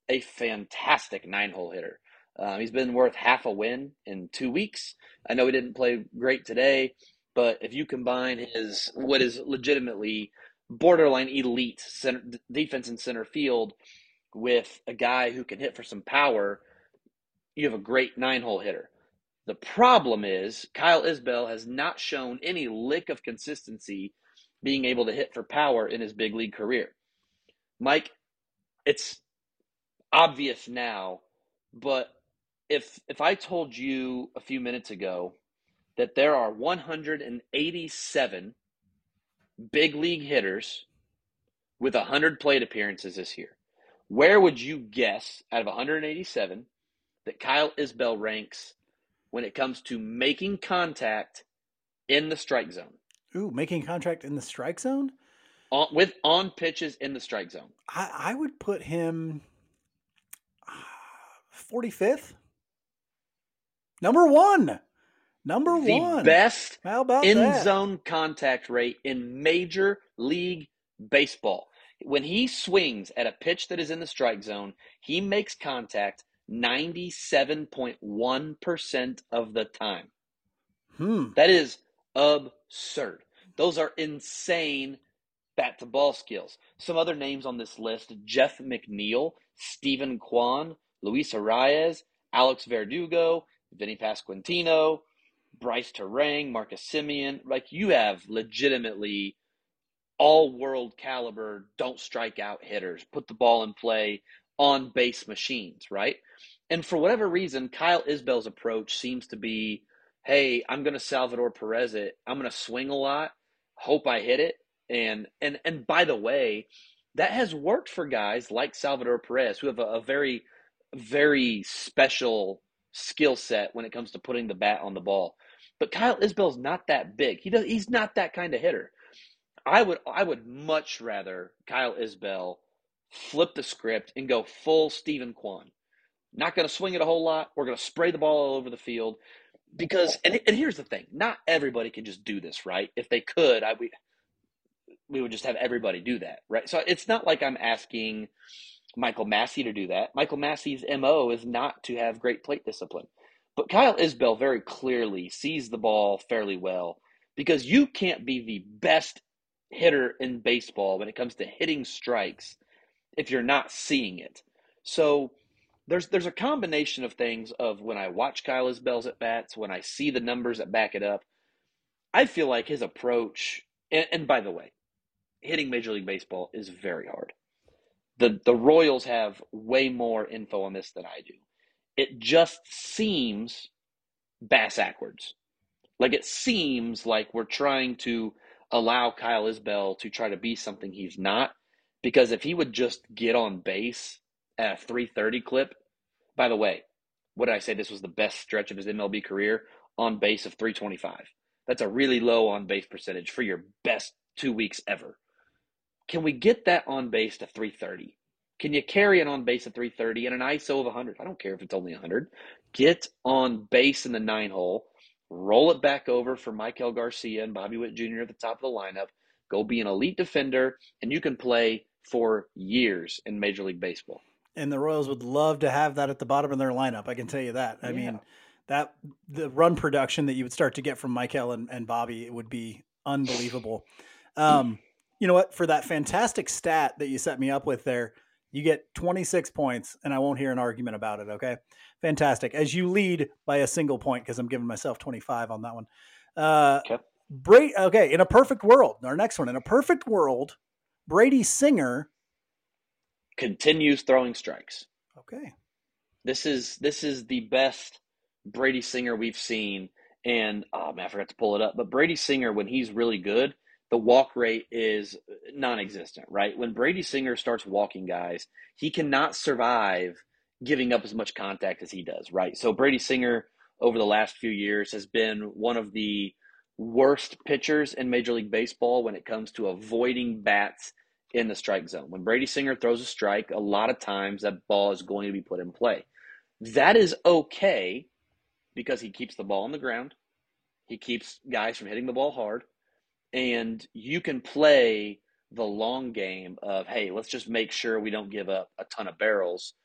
S5: a fantastic 9-hole hitter. He's been worth half a win in 2 weeks. I know he didn't play great today, but if you combine his what is legitimately borderline elite defense in center field with a guy who can hit for some power, you have a great 9-hole hitter. The problem is Kyle Isbell has not shown any lick of consistency being able to hit for power in his big league career. Mike, it's obvious now, but if I told you a few minutes ago that there are 187 big league hitters with 100 plate appearances this year, where would you guess out of 187 that Kyle Isbell ranks when it comes to making contact in the strike zone?
S4: Ooh, making contact in the strike zone?
S5: On pitches in the strike zone.
S4: I would put him 45th. Number one.
S5: The best
S4: How about
S5: in-zone contact rate in Major League Baseball. When he swings at a pitch that is in the strike zone, he makes contact 97.1% of the time. That is absurd. Those are insane bat-to-ball skills. Some other names on this list: Jeff McNeil, Stephen Kwan, Luis Arias, Alex Verdugo, Vinny Pasquantino, Bryce Terang, Marcus Semien. Like, you have legitimately all-world caliber, don't strike out hitters, put the ball in play, on-base machines, right? And for whatever reason, Kyle Isbell's approach seems to be, hey, I'm going to Salvador Perez it. I'm going to swing a lot, hope I hit it. And by the way, that has worked for guys like Salvador Perez, who have a very, very special skill set when it comes to putting the bat on the ball. But Kyle Isbell's not that big. He's not that kind of hitter. I would much rather Kyle Isbell flip the script and go full Stephen Kwan. Not going to swing it a whole lot. We're going to spray the ball all over the field. Because, and here's the thing, not everybody can just do this, right? If they could, we would just have everybody do that, right? So it's not like I'm asking Michael Massey to do that. Michael Massey's MO is not to have great plate discipline. But Kyle Isbell very clearly sees the ball fairly well, because you can't be the best hitter in baseball when it comes to hitting strikes if you're not seeing it. So there's a combination of things of when I watch Kyle Isbell's at bats, when I see the numbers that back it up, I feel like his approach, and by the way, hitting Major League Baseball is very hard. The Royals have way more info on this than I do. It just seems bass-ackwards. Like, it seems like we're trying to allow Kyle Isbell to try to be something he's not, because if he would just get on base at a 330 clip, by the way, what did I say? This was the best stretch of his MLB career, on base of 325. That's a really low on base percentage for your best 2 weeks ever. Can we get that on base to 330? Can you carry an on base at 330 and an ISO of 100? I don't care if it's only 100. Get on base in the 9-hole, roll it back over for Michael Garcia and Bobby Witt Jr. at the top of the lineup. Go be an elite defender, and you can play for years in Major League Baseball.
S4: And the Royals would love to have that at the bottom of their lineup. I can tell you that. I mean, that the run production that you would start to get from Michael and Bobby, it would be unbelievable. You know what? For that fantastic stat that you set me up with there, you get 26 points, and I won't hear an argument about it, okay? Fantastic. As you lead by a single point, because I'm giving myself 25 on that one. Okay, in a perfect world, our next one. In a perfect world, Brady Singer
S5: continues throwing strikes.
S4: Okay.
S5: This is the best Brady Singer we've seen. And, oh, man, I forgot to pull it up. But Brady Singer, when he's really good, the walk rate is non-existent, right? When Brady Singer starts walking guys, he cannot survive giving up as much contact as he does, right? So Brady Singer, over the last few years, has been one of the worst pitchers in Major League Baseball when it comes to avoiding bats in the strike zone. When Brady Singer throws a strike, a lot of times that ball is going to be put in play. That is okay because he keeps the ball on the ground. He keeps guys from hitting the ball hard. And you can play the long game of, hey, let's just make sure we don't give up a ton of barrels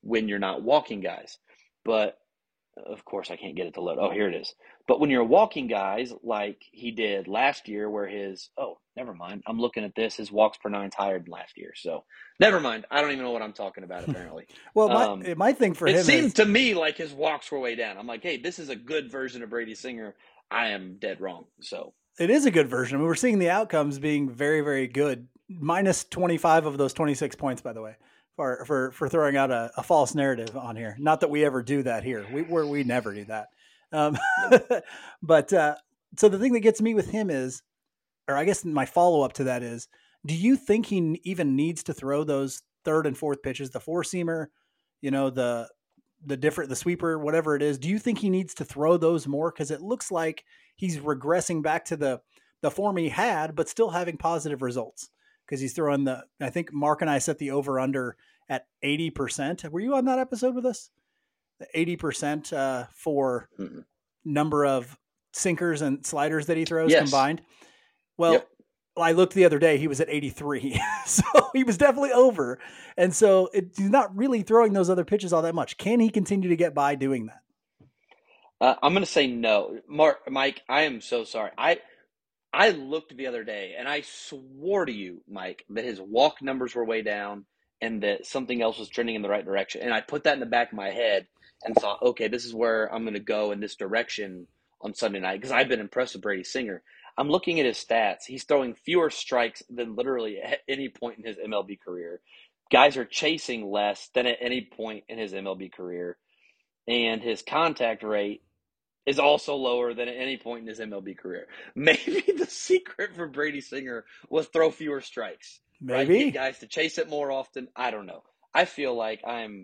S5: when you're not walking guys. But of course, I can't get it to load. Oh, here it is. But when you're walking guys like he did last year, where never mind. I'm looking at this. His walks per nine's higher than last year. So never mind. I don't even know what I'm talking about, apparently.
S4: Well, my thing for him
S5: it seemed to me like his walks were way down. I'm like, hey, this is a good version of Brady Singer. I am dead wrong. So
S4: it is a good version. I mean, we're seeing the outcomes being very, very good. Minus 25 of those 26 points, by the way, for throwing out a false narrative on here. Not that we ever do that here. We never do that. But so the thing that gets me with him is, or I guess my follow up to that is, do you think he even needs to throw those third and fourth pitches, the four seamer, the sweeper, whatever it is? Do you think he needs to throw those more? Because it looks like he's regressing back to the form he had, but still having positive results. Because he's throwing I think Mark and I set the over under at 80%. Were you on that episode with us? The 80% for number of sinkers and sliders that he throws combined. Well, I looked the other day, he was at 83. So he was definitely over. And so he's not really throwing those other pitches all that much. Can he continue to get by doing that?
S5: I'm going to say no. Mike, I am so sorry. I looked the other day, and I swore to you, Mike, that his walk numbers were way down and that something else was trending in the right direction. And I put that in the back of my head and thought, okay, this is where I'm going to go in this direction on Sunday night, because I've been impressed with Brady Singer. I'm looking at his stats. He's throwing fewer strikes than literally at any point in his MLB career. Guys are chasing less than at any point in his MLB career. And his contact rate is also lower than at any point in his MLB career. Maybe the secret for Brady Singer was throw fewer strikes.
S4: Maybe.
S5: Right? Get guys to chase it more often. I don't know. I feel like I'm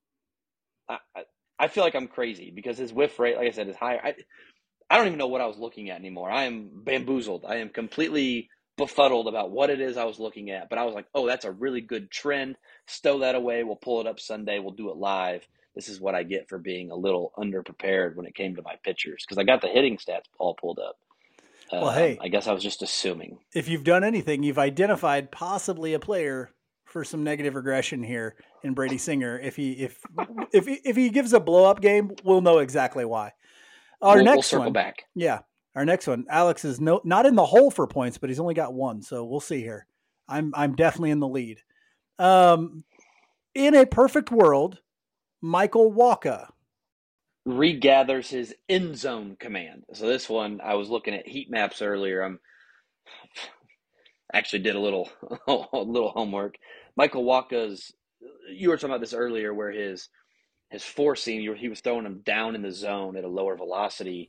S5: crazy because his whiff rate, like I said, is higher. I don't even know what I was looking at anymore. I am bamboozled. I am completely befuddled about what it is I was looking at. But I was like, oh, that's a really good trend. Stow that away. We'll pull it up Sunday. We'll do it live. This is what I get for being a little underprepared when it came to my pitchers, because I got the hitting stats all pulled up.
S4: Well, hey,
S5: I guess I was just assuming.
S4: If you've done anything, you've identified possibly a player for some negative regression here in Brady Singer. If he gives a blow up game, we'll know exactly why.
S5: We'll circle back.
S4: Yeah, our next one. Alex is not in the hole for points, but he's only got one, so we'll see here. I'm definitely in the lead. In a perfect world, Michael Wacha
S5: regathers his end zone command. So this one, I was looking at heat maps earlier. Actually did a little homework. Michael Wacha's, you were talking about this earlier, where his four seam, he was throwing them down in the zone at a lower velocity.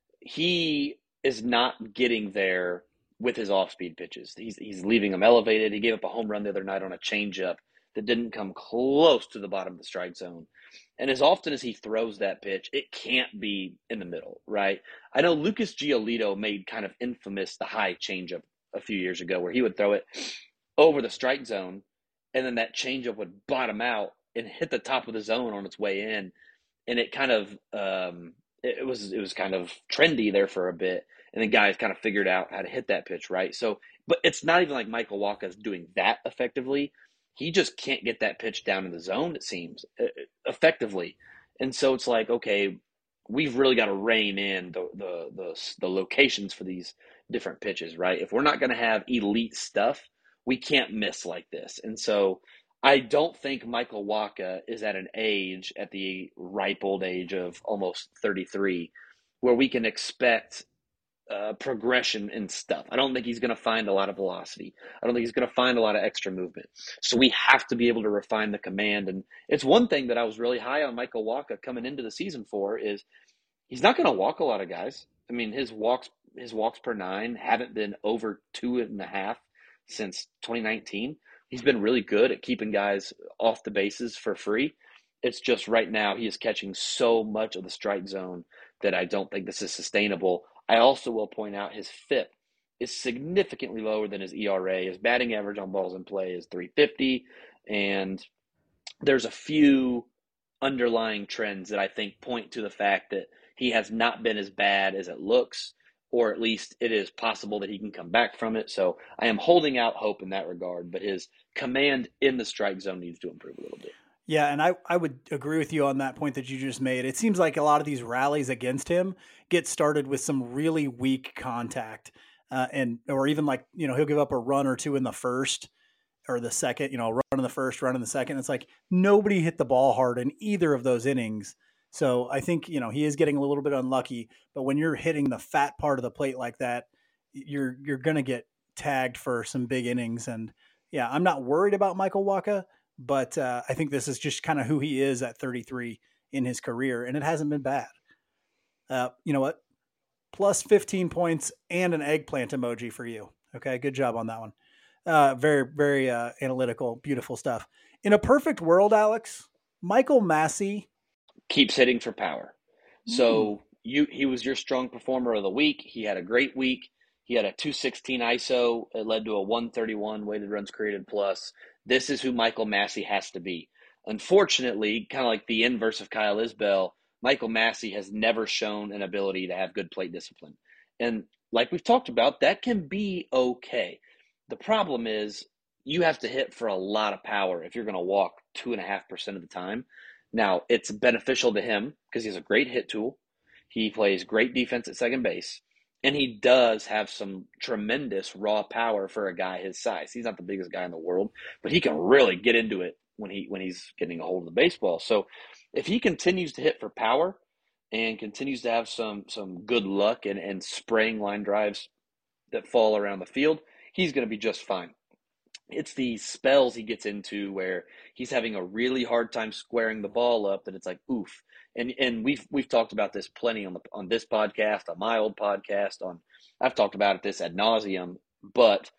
S5: He is not getting there with his off-speed pitches. He's leaving them elevated. He gave up a home run the other night on a changeup that didn't come close to the bottom of the strike zone. And as often as he throws that pitch, it can't be in the middle, right? I know Lucas Giolito made kind of infamous the high changeup a few years ago, where he would throw it over the strike zone, and then that changeup would bottom out and hit the top of the zone on its way in. And it kind of it was kind of trendy there for a bit, and then guys kind of figured out how to hit that pitch, right? So, but it's not even like Michael Wacha is doing that effectively. He just can't get that pitch down in the zone, it seems, effectively. And so it's like, okay, we've really got to rein in the locations for these different pitches, right? If we're not going to have elite stuff, we can't miss like this. And so I don't think Michael Wacha is at an age, at the ripe old age of almost 33, where we can expect progression in stuff. I don't think he's going to find a lot of velocity. I don't think he's going to find a lot of extra movement. So we have to be able to refine the command. And it's one thing that I was really high on Michael Wacha coming into the season for, is he's not going to walk a lot of guys. I mean, his walks per nine haven't been over 2.5 since 2019. He's been really good at keeping guys off the bases for free. It's just right now he is catching so much of the strike zone that I don't think this is sustainable. I also will point out his FIP is significantly lower than his ERA. His batting average on balls in play is .350, and there's a few underlying trends that I think point to the fact that he has not been as bad as it looks, or at least it is possible that he can come back from it. So I am holding out hope in that regard, but his command in the strike zone needs to improve a little bit.
S4: Yeah, and I would agree with you on that point that you just made. It seems like a lot of these rallies against him get started with some really weak contact, and or even like he'll give up a run or two in the first or the second, run in the first, run in the second. It's like nobody hit the ball hard in either of those innings. So I think he is getting a little bit unlucky. But when you're hitting the fat part of the plate like that, you're gonna get tagged for some big innings. And yeah, I'm not worried about Michael Wacha. But I think this is just kind of who he is at 33 in his career, and it hasn't been bad. You know what? Plus 15 points and an eggplant emoji for you. Okay, good job on that one. Very, very analytical, beautiful stuff. In a perfect world, Alex, Michael Massey
S5: keeps hitting for power. So he was your strong performer of the week. He had a great week. He had a 216 ISO. It led to a 131 weighted runs created plus. This is who Michael Massey has to be. Unfortunately, kind of like the inverse of Kyle Isbell, Michael Massey has never shown an ability to have good plate discipline. And like we've talked about, that can be okay. The problem is you have to hit for a lot of power if you're going to walk 2.5% of the time. Now, it's beneficial to him because he has a great hit tool. He plays great defense at second base. And he does have some tremendous raw power for a guy his size. He's not the biggest guy in the world, but he can really get into it when he's getting a hold of the baseball. So if he continues to hit for power and continues to have some good luck and spraying line drives that fall around the field, he's going to be just fine. It's these spells he gets into where he's having a really hard time squaring the ball up that it's like, oof. And we've talked about this plenty on this podcast, on my old podcast, I've talked about this ad nauseum, but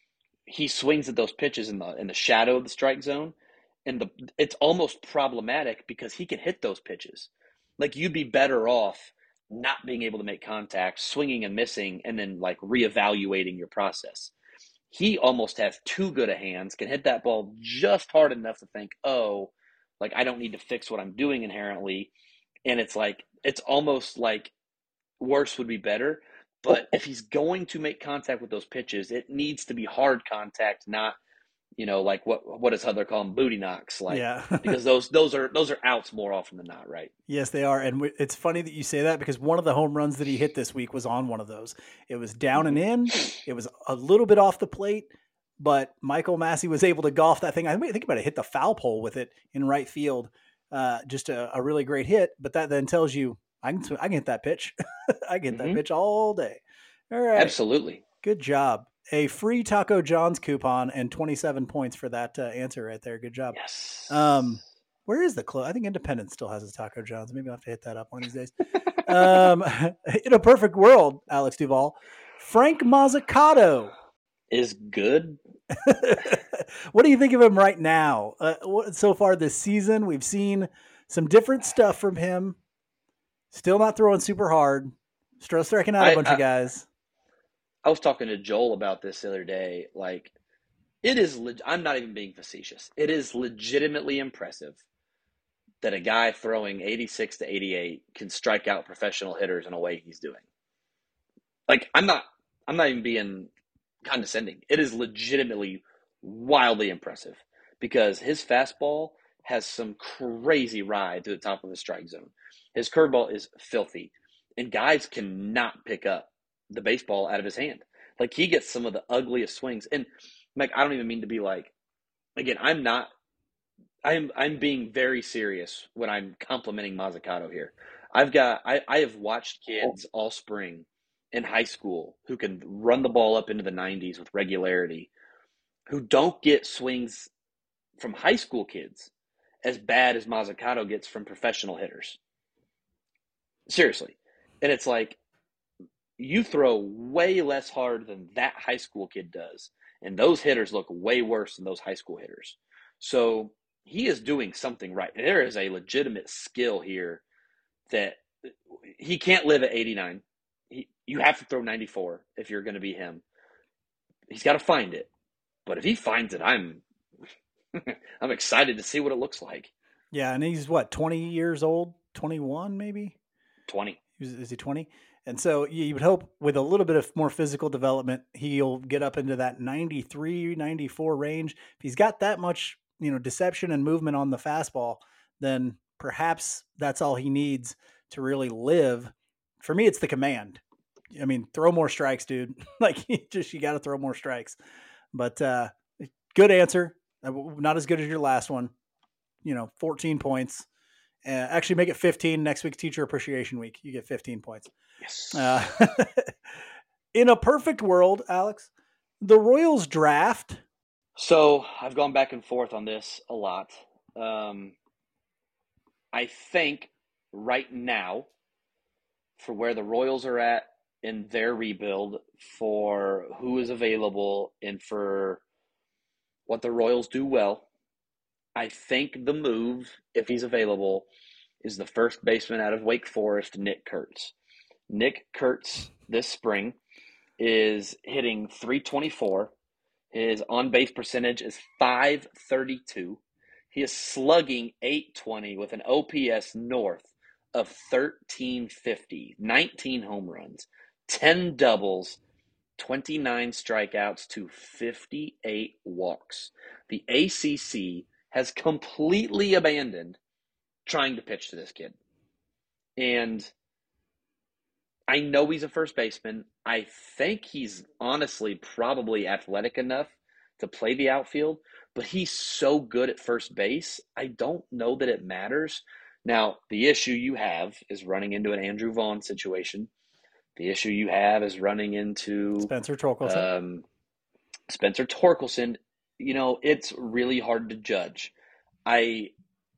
S5: he swings at those pitches in the shadow of the strike zone, and it's almost problematic because he can hit those pitches. Like you'd be better off not being able to make contact, swinging and missing, and then like reevaluating your process. He almost has too good a hands, can hit that ball just hard enough to think, oh, like I don't need to fix what I'm doing inherently. And it's almost like worse would be better. But if he's going to make contact with those pitches, it needs to be hard contact, not, like what does Hudler call them? Booty knocks. Like,
S4: Yeah.
S5: because those are outs more often than not, right?
S4: Yes, they are. And it's funny that you say that because one of the home runs that he hit this week was on one of those. It was down and in. It was a little bit off the plate, but Michael Massey was able to golf that thing. I think about it, hit the foul pole with it in right field. Just a really great hit. But that then tells you I can hit that pitch. I can hit that pitch all day. All right.
S5: Absolutely.
S4: Good job. A free Taco John's coupon and 27 points for that answer right there. Good job.
S5: Yes.
S4: Where is the close? I think Independence still has a Taco John's. Maybe I'll have to hit that up one of these days. In a perfect world, Alex Duvall, Frank Mazzucato
S5: is good.
S4: What do you think of him right now? So far this season, we've seen some different stuff from him. Still not throwing super hard. Still striking out a bunch of guys.
S5: I was talking to Joel about this the other day. Like, it is, I'm not even being facetious. It is legitimately impressive that a guy throwing 86 to 88 can strike out professional hitters in a way he's doing. Like, I'm not even being condescending. It is legitimately wildly impressive because his fastball has some crazy ride to the top of the strike zone. His curveball is filthy, and guys cannot pick up the baseball out of his hand. Like, he gets some of the ugliest swings. And like, I don't even mean to be like, again, I'm being very serious when I'm complimenting Mazzucato here. I have watched kids all spring in high school who can run the ball up into the 90s with regularity, who don't get swings from high school kids as bad as Mazzucato gets from professional hitters. Seriously. And it's like, you throw way less hard than that high school kid does. And those hitters look way worse than those high school hitters. So he is doing something right. There is a legitimate skill here that he can't live at 89. You have to throw 94 if you're going to be him. He's got to find it. But if he finds it, I'm excited to see what it looks like.
S4: Yeah, and he's 20 years old? 21 maybe?
S5: 20.
S4: Is he 20? And so you would hope with a little bit of more physical development, he'll get up into that 93, 94 range. If he's got that much deception and movement on the fastball, then perhaps that's all he needs to really live. For me, it's the command. I mean, throw more strikes, dude. Like you got to throw more strikes. But good answer. Not as good as your last one. 14 points. Actually, make it 15 next week's Teacher Appreciation Week. You get 15 points.
S5: Yes.
S4: In a perfect world, Alex, the Royals draft.
S5: So I've gone back and forth on this a lot. I think right now, for where the Royals are at in their rebuild, for who is available, and for what the Royals do well, I think the move, if he's available, is the first baseman out of Wake Forest, Nick Kurtz. Nick Kurtz this spring is hitting .324. His on-base percentage is .532. He is slugging .820 with an OPS north of 1,350, 19 home runs, 10 doubles, 29 strikeouts to 58 walks. The ACC has completely abandoned trying to pitch to this kid. And I know he's a first baseman. I think he's honestly probably athletic enough to play the outfield, but he's so good at first base, I don't know that it matters. Now, the issue you have is running into an Andrew Vaughn situation. The issue you have is running into
S4: Spencer Torkelson.
S5: Spencer Torkelson. It's really hard to judge. I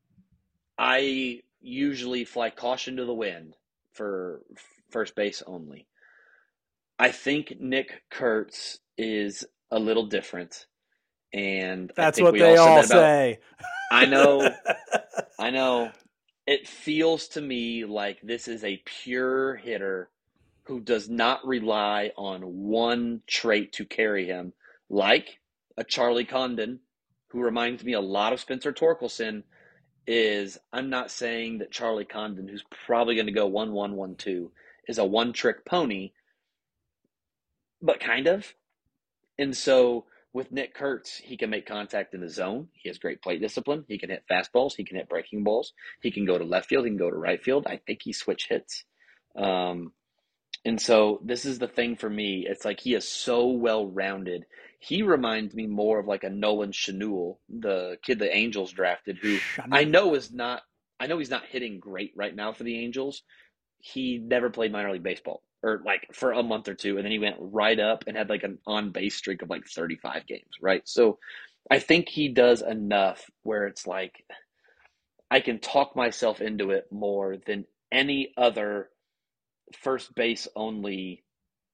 S5: usually fly caution to the wind for first base only. I think Nick Kurtz is a little different, and
S4: that's
S5: I think
S4: what they all say.
S5: I know. It feels to me like this is a pure hitter who does not rely on one trait to carry him, like a Charlie Condon, who reminds me a lot of Spencer Torkelson. I'm not saying that Charlie Condon, who's probably going to go 1-1, 1-2, is a one-trick pony, but kind of. And so with Nick Kurtz, he can make contact in the zone. He has great plate discipline. He can hit fastballs. He can hit breaking balls. He can go to left field. He can go to right field. I think he switch hits. And so this is the thing for me. It's like he is so well-rounded. He reminds me more of like a Nolan Schanuel, the kid the Angels drafted, who I know he's not hitting great right now for the Angels. He never played minor league baseball, or like for a month or two, and then he went right up and had like an on-base streak of like 35 games, right? So I think he does enough where it's like I can talk myself into it more than any other first base only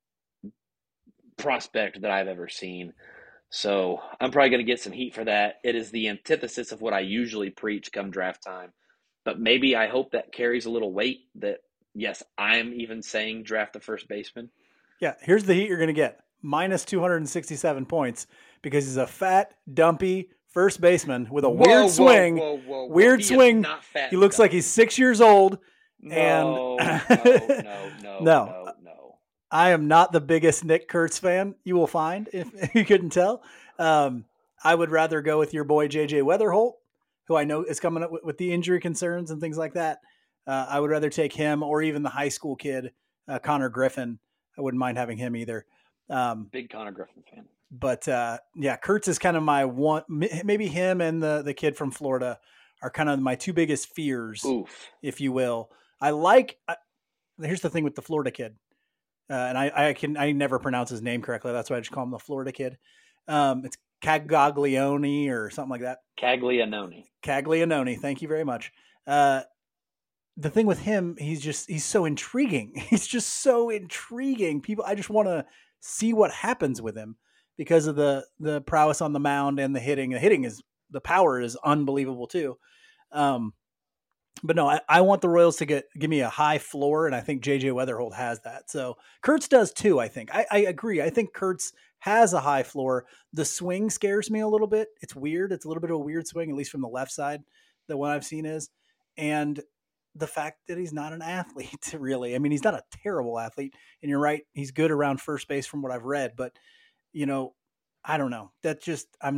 S5: prospect that I've ever seen. So I'm probably going to get some heat for that. It is the antithesis of what I usually preach come draft time. But maybe I hope that carries a little weight that, yes, I'm even saying draft the first baseman.
S4: Yeah, here's the heat you're going to get. Minus 267 points because he's a fat, dumpy first baseman with a weird swing. Weird swing. He looks like he's 6 years old.
S5: No.
S4: I am not the biggest Nick Kurtz fan you will find, if you couldn't tell. I would rather go with your boy JJ Weatherholt, who I know is coming up with the injury concerns and things like that. I would rather take him, or even the high school kid, Connor Griffin. I wouldn't mind having him either.
S5: Big Connor Griffin fan.
S4: But yeah, Kurtz is kind of my one. Maybe him and the kid from Florida are kind of my two biggest fears, if you will. Here's the thing with the Florida kid. And I never pronounce his name correctly. That's why I just call him the Florida kid. It's Caglianone or something like that. Caglianone. Thank you very much. The thing with him, he's so intriguing. He's just so intriguing. I just want to see what happens with him because of the prowess on the mound and the hitting. The power is unbelievable too. But no, I want the Royals to give me a high floor, and I think JJ Weatherholt has that. So Kurtz does too, I think. I agree. I think Kurtz has a high floor. The swing scares me a little bit. It's weird. It's a little bit of a weird swing, at least from the left side, the one I've seen is. And the fact that he's not an athlete, really. I mean, he's not a terrible athlete. And you're right, he's good around first base from what I've read. But, I don't know. That's just, I'm not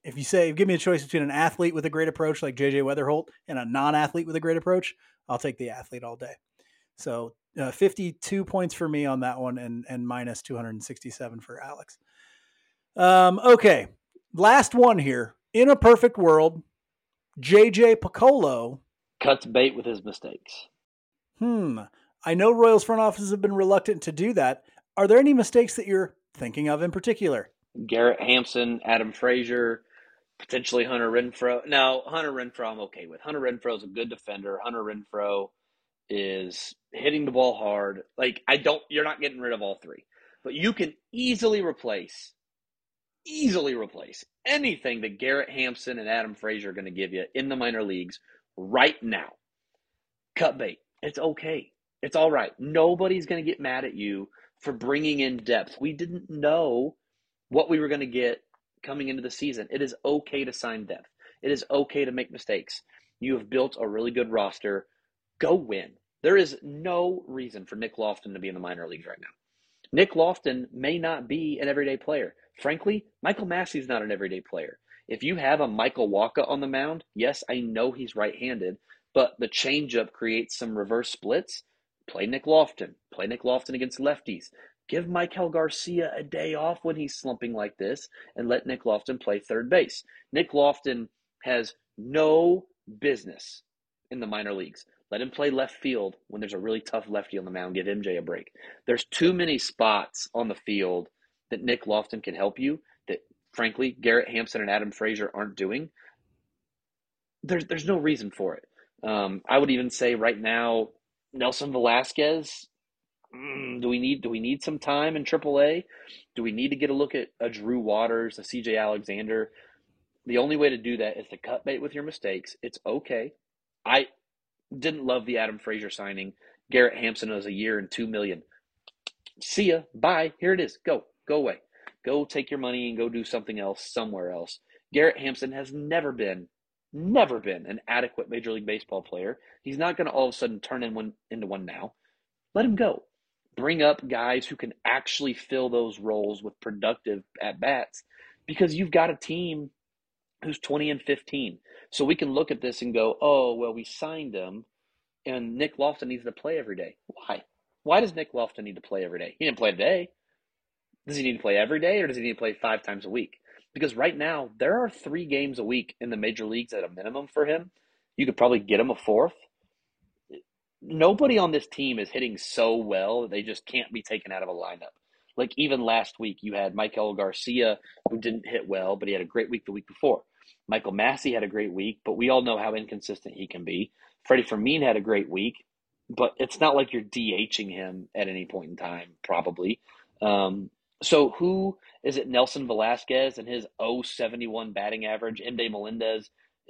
S4: if you say, give me a choice between an athlete with a great approach like JJ Weatherholt and a non-athlete with a great approach, I'll take the athlete all day. So 52 points for me on that one and minus 267 for Alex. Okay. Last one here. In a perfect world, JJ Piccolo
S5: cuts bait with his mistakes.
S4: I know Royals front offices have been reluctant to do that. Are there any mistakes that you're thinking of in particular?
S5: Garrett Hampson, Adam Frazier, potentially Hunter Renfroe. Now, Hunter Renfroe I'm okay with. Hunter Renfroe is a good defender. Hunter Renfroe is hitting the ball hard. Like, you're not getting rid of all three. But you can easily replace anything that Garrett Hampson and Adam Frazier are going to give you in the minor leagues right now. Cut bait. It's okay. It's all right. Nobody's going to get mad at you for bringing in depth. We didn't know what we were going to get coming into the season. It is okay to sign depth. It is okay to make mistakes. You have built a really good roster. Go win. There is no reason for Nick Loftin to be in the minor leagues right now. Nick Loftin may not be an everyday player. Frankly, Michael Massey's not an everyday player. If you have a Michael Wacha on the mound, yes, I know he's right-handed, but the changeup creates some reverse splits. Play Nick Loftin. Play Nick Loftin against lefties. Give Michael Garcia a day off when he's slumping like this and let Nick Loftin play third base. Nick Loftin has no business in the minor leagues. Let him play left field when there's a really tough lefty on the mound. Give MJ a break. There's too many spots on the field that Nick Loftin can help you that, frankly, Garrett Hampson and Adam Frazier aren't doing. There's no reason for it. I would even say right now, Nelson Velasquez, do we need some time in AAA? Do we need to get a look at a Drew Waters, a CJ Alexander? The only way to do that is to cut bait with your mistakes. It's okay. I didn't love the Adam Frazier signing. Garrett Hampson was a year and $2 million. See ya. Bye. Here it is. Go away. Go take your money and go do something else somewhere else. Garrett Hampson has never been an adequate Major League Baseball player. He's not going to all of a sudden turn into one now. Let him go. Bring up guys who can actually fill those roles with productive at-bats, because you've got a team who's 20-15. So we can look at this and go, oh, well, we signed him, and Nick Loftin needs to play every day. Why? Why does Nick Loftin need to play every day? He didn't play today. Does he need to play every day, or does he need to play 5 times a week? Because right now, there are 3 games a week in the major leagues at a minimum for him. You could probably get him a 4th. Nobody on this team is hitting so well that they just can't be taken out of a lineup. Like, even last week, you had Michael Garcia, who didn't hit well, but he had a great week the week before. Michael Massey had a great week, but we all know how inconsistent he can be. Freddie Fermin had a great week, but it's not like you're DHing him at any point in time, probably. So who is it? Nelson Velasquez and his 0.71 batting average. MJ Melendez,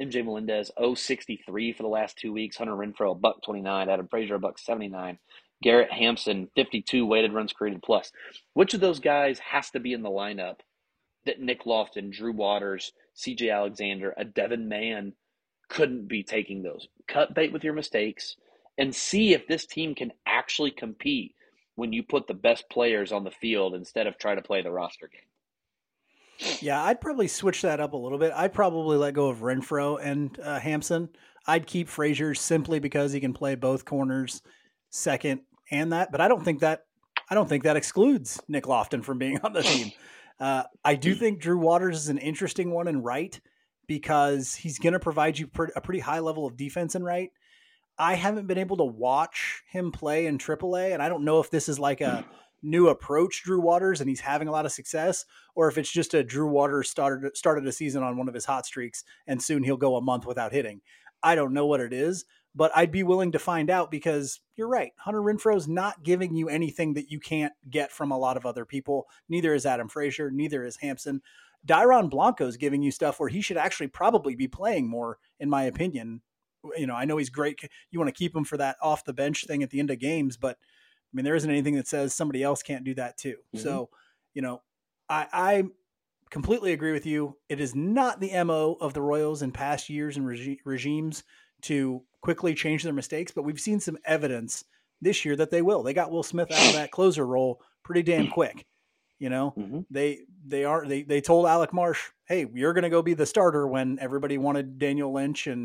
S5: 0.63 for the last 2 weeks. Hunter Renfroe, $1.29. Adam Frazier, $1.79. Garrett Hampson, 52 weighted runs created plus. Which of those guys has to be in the lineup that Nick Loftin, Drew Waters, CJ Alexander, a Devin Mann couldn't be taking those? Cut bait with your mistakes and see if this team can actually compete when you put the best players on the field instead of try to play the roster game.
S4: Yeah, I'd probably switch that up a little bit. I'd probably let go of Renfroe and Hampson. I'd keep Frazier simply because he can play both corners, second and that. But I don't think that excludes Nick Loftin from being on the team. I do think Drew Waters is an interesting one in right because he's going to provide you a pretty high level of defense in right. I haven't been able to watch him play in AAA, and I don't know if this is like a new approach, Drew Waters, and he's having a lot of success, or if it's just a Drew Waters started a season on one of his hot streaks, and soon he'll go a month without hitting. I don't know what it is, but I'd be willing to find out because you're right. Hunter Renfroe's not giving you anything that you can't get from a lot of other people. Neither is Adam Frazier. Neither is Hampson. Dairon Blanco's giving you stuff where he should actually probably be playing more, in my opinion. You know, I know he's great. You want to keep him for that off the bench thing at the end of games, but I mean, there isn't anything that says somebody else can't do that too. Mm-hmm. So, you know, I completely agree with you. It is not the MO of the Royals in past years and regimes to quickly change their mistakes, but we've seen some evidence this year that they will. They got Will Smith out of that closer role pretty damn quick. You know,
S5: Mm-hmm.
S4: they told Alec Marsh, hey, you're going to go be the starter when everybody wanted Daniel Lynch and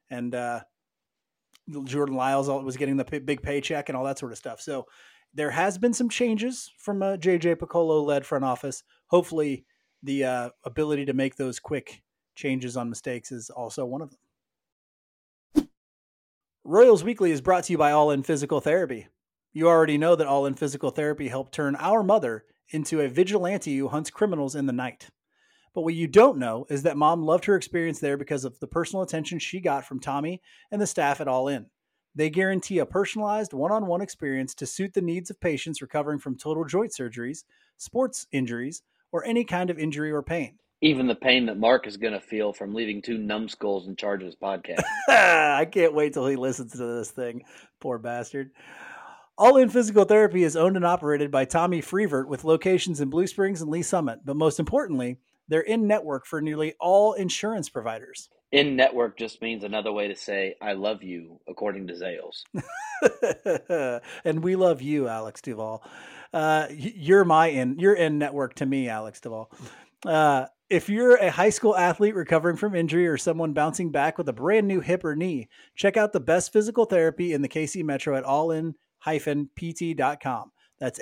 S4: Jordan Lyles was getting the big paycheck and all that sort of stuff. So there has been some changes from a JJ Piccolo led front office. Hopefully the ability to make those quick changes on mistakes is also one of them. Royals Weekly is brought to you by All In Physical Therapy. You already know that All In Physical Therapy helped turn our mother into a vigilante who hunts criminals in the night. But what you don't know is that Mom loved her experience there because of the personal attention she got from Tommy and the staff at All In. They guarantee a personalized one-on-one experience to suit the needs of patients recovering from total joint surgeries, sports injuries, or any kind of injury or pain.
S5: Even the pain that Mark is going to feel from leaving two numbskulls in charge of his podcast.
S4: I can't wait till he listens to this thing. Poor bastard. All In Physical Therapy is owned and operated by Tommy Freevert with locations in Blue Springs and Lee Summit. But most importantly, they're in network for nearly all insurance providers.
S5: In network just means another way to say I love you, according to Zales.
S4: And we love you, Alex Duvall. You're in network to me, Alex Duvall. If you're a high school athlete recovering from injury or someone bouncing back with a brand new hip or knee, check out the best physical therapy in the KC Metro at allin-pt.com. That's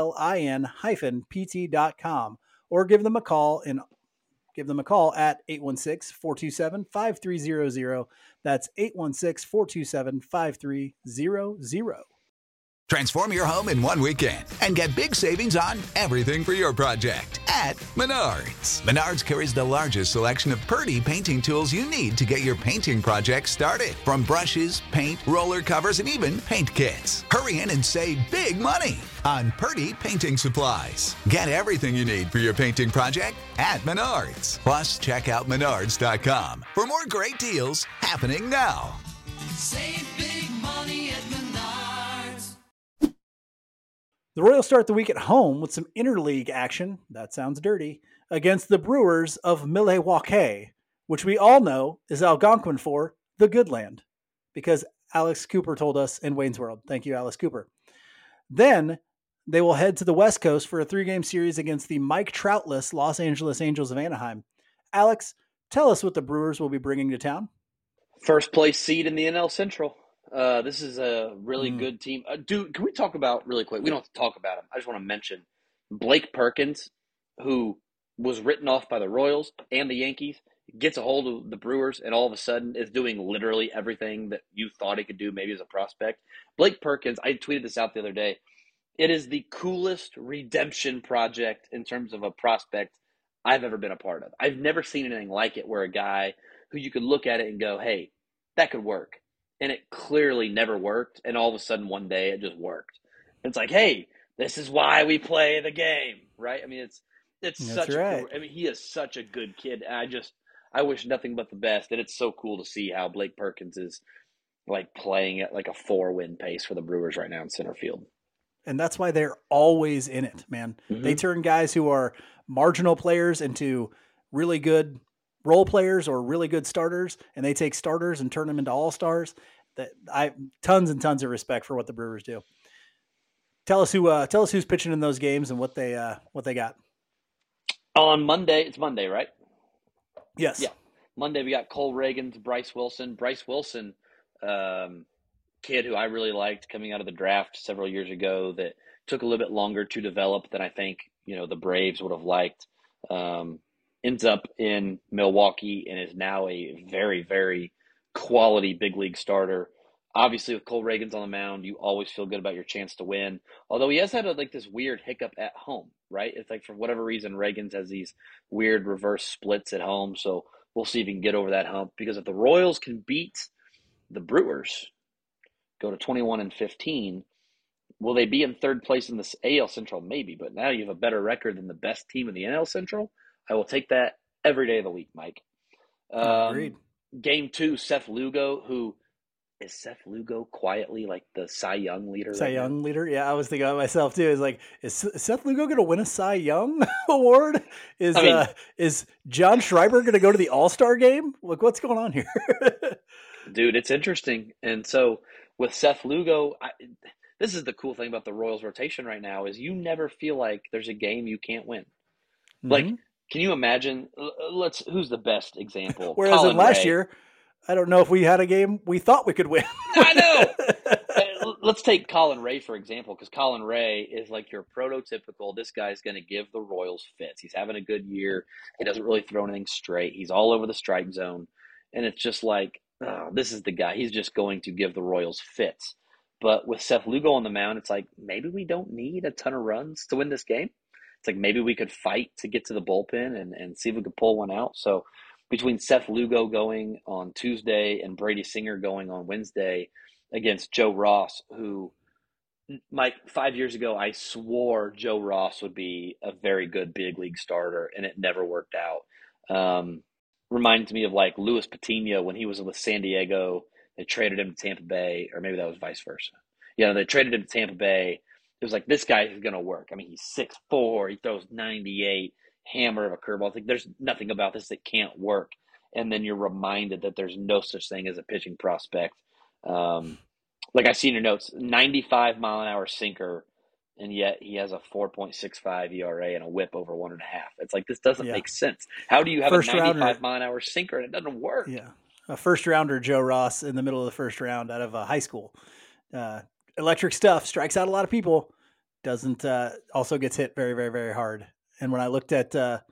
S4: ALLIN-pt.com. Or give them a call at 816-427-5300. That's 816-427-5300.
S1: Transform your home in one weekend and get big savings on everything for your project at Menards. Menards carries the largest selection of Purdy painting tools you need to get your painting project started. From brushes, paint, roller covers, and even paint kits. Hurry in and save big money on Purdy painting supplies. Get everything you need for your painting project at Menards. Plus, check out Menards.com for more great deals happening now.
S2: Save big money at Menards.
S4: The Royals start the week at home with some interleague action, that sounds dirty, against the Brewers of Milwaukee, which we all know is Algonquin for the good land, because Alex Cooper told us in Wayne's World. Thank you, Alex Cooper. Then they will head to the West Coast for a 3-game series against the Mike Troutless Los Angeles Angels of Anaheim. Alex, tell us what the Brewers will be bringing to town.
S5: First place seed in the NL Central. This is a really good team. Dude, can we talk about, really quick, we don't have to talk about him. I just want to mention Blake Perkins, who was written off by the Royals and the Yankees, gets a hold of the Brewers and all of a sudden is doing literally everything that you thought he could do maybe as a prospect. Blake Perkins, I tweeted this out the other day. It is the coolest redemption project in terms of a prospect I've ever been a part of. I've never seen anything like it where a guy who you could look at it and go, hey, that could work. And it clearly never worked, and all of a sudden one day it just worked. It's like, hey, this is why we play the game, right? I mean, it's
S4: That's
S5: such
S4: right.
S5: he is such a good kid, and I wish nothing but the best, and it's so cool to see how Blake Perkins is like playing at like a 4-win pace for the Brewers right now in center field.
S4: And that's why they're always in it, man.
S5: Mm-hmm.
S4: They turn guys who are marginal players into really good role players or really good starters, and they take starters and turn them into all-stars. Tons and tons of respect for what the Brewers do. Tell us who's pitching in those games and what they got.
S5: On Monday, it's Monday, right?
S4: Yes.
S5: Yeah. Monday we got Cole Reagans, Bryce Wilson. Bryce Wilson, kid who I really liked coming out of the draft several years ago that took a little bit longer to develop than I think, the Braves would have liked. Ends up in Milwaukee and is now a very, very quality big league starter. Obviously, with Cole Reagans on the mound, you always feel good about your chance to win. Although he has had this weird hiccup at home, right? It's like for whatever reason, Reagans has these weird reverse splits at home. So we'll see if he can get over that hump. Because if the Royals can beat the Brewers, go to 21-15, will they be in third place in the AL Central? Maybe, but now you have a better record than the best team in the NL Central. I will take that every day of the week, Mike.
S4: Agreed.
S5: Game 2, Seth Lugo, who is Seth Lugo quietly like the Cy Young leader?
S4: Cy Young leader? Yeah, I was thinking of myself too. Is Seth Lugo going to win a Cy Young award? Is John Schreiber going to go to the All-Star game? Like, what's going on here?
S5: Dude, it's interesting. And so with Seth Lugo, this is the cool thing about the Royals rotation right now is you never feel like there's a game you can't win. Like,
S4: Mhm.
S5: can you imagine? Who's the best example?
S4: Whereas in
S5: Colin
S4: last
S5: Ray.
S4: year, I don't know if we had a game we thought we could win.
S5: I know. Let's take Colin Ray, for example, because Colin Ray is like your prototypical, this guy's going to give the Royals fits. He's having a good year. He doesn't really throw anything straight. He's all over the strike zone. And it's just like, oh, this is the guy. He's just going to give the Royals fits. But with Seth Lugo on the mound, it's like, maybe we don't need a ton of runs to win this game. It's like maybe we could fight to get to the bullpen and see if we could pull one out. So between Seth Lugo going on Tuesday and Brady Singer going on Wednesday against Joe Ross, who, Mike, 5 years ago, I swore Joe Ross would be a very good big league starter, and it never worked out. Reminds me of like Luis Patino when he was with San Diego. They traded him to Tampa Bay, or maybe that was vice versa. They traded him to Tampa Bay. It was like, this guy is going to work. I mean, he's 6'4", he throws 98, hammer of a curveball. It's like, there's nothing about this that can't work. And then you're reminded that there's no such thing as a pitching prospect. Like I see in your notes, 95-mile-an-hour sinker, and yet he has a 4.65 ERA and a WHIP over 1.5. It's like, this doesn't
S4: Yeah.
S5: make sense. How do you have
S4: First
S5: a
S4: rounder.
S5: 95-mile-an-hour sinker and it doesn't work?
S4: Yeah. A first rounder, Joe Ross, in the middle of the first round out of high school. Electric stuff, strikes out a lot of people, doesn't also gets hit very, very, very hard. And when I looked at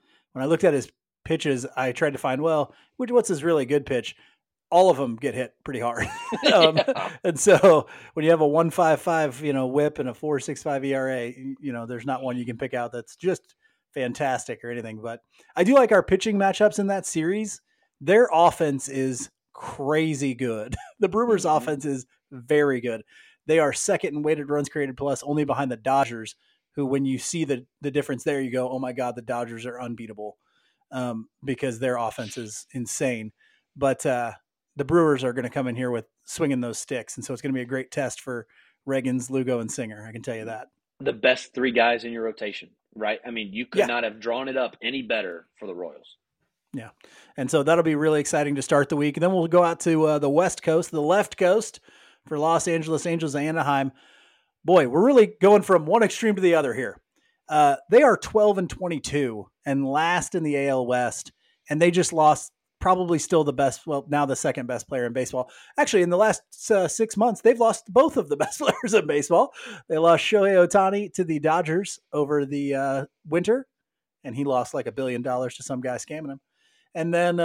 S4: his pitches, I tried to find, what's his really good pitch? All of them get hit pretty hard.
S5: Yeah.
S4: And so when you have a 1.55, WHIP and a 4.65 ERA, there's not one you can pick out that's just fantastic or anything. But I do like our pitching matchups in that series. Their offense is crazy good. The Brewers' offense is very good. They are second in weighted runs created plus, only behind the Dodgers, who, when you see the difference there, you go, oh my God, the Dodgers are unbeatable, because their offense is insane. But the Brewers are going to come in here with swinging those sticks. And so it's going to be a great test for Reagans, Lugo, and Singer. I can tell you that.
S5: The best three guys in your rotation, right? I mean, you could not have drawn it up any better for the Royals.
S4: Yeah. And so that'll be really exciting to start the week. And then we'll go out to the West Coast, the left coast, for Los Angeles Angels and Anaheim. Boy, we're really going from one extreme to the other here. They are 12-22 and last in the AL West, and they just lost probably still the best, now the second best player in baseball. Actually, in the last 6 months, they've lost both of the best players in baseball. They lost Shohei Ohtani to the Dodgers over the winter, and he lost like $1 billion to some guy scamming him. And then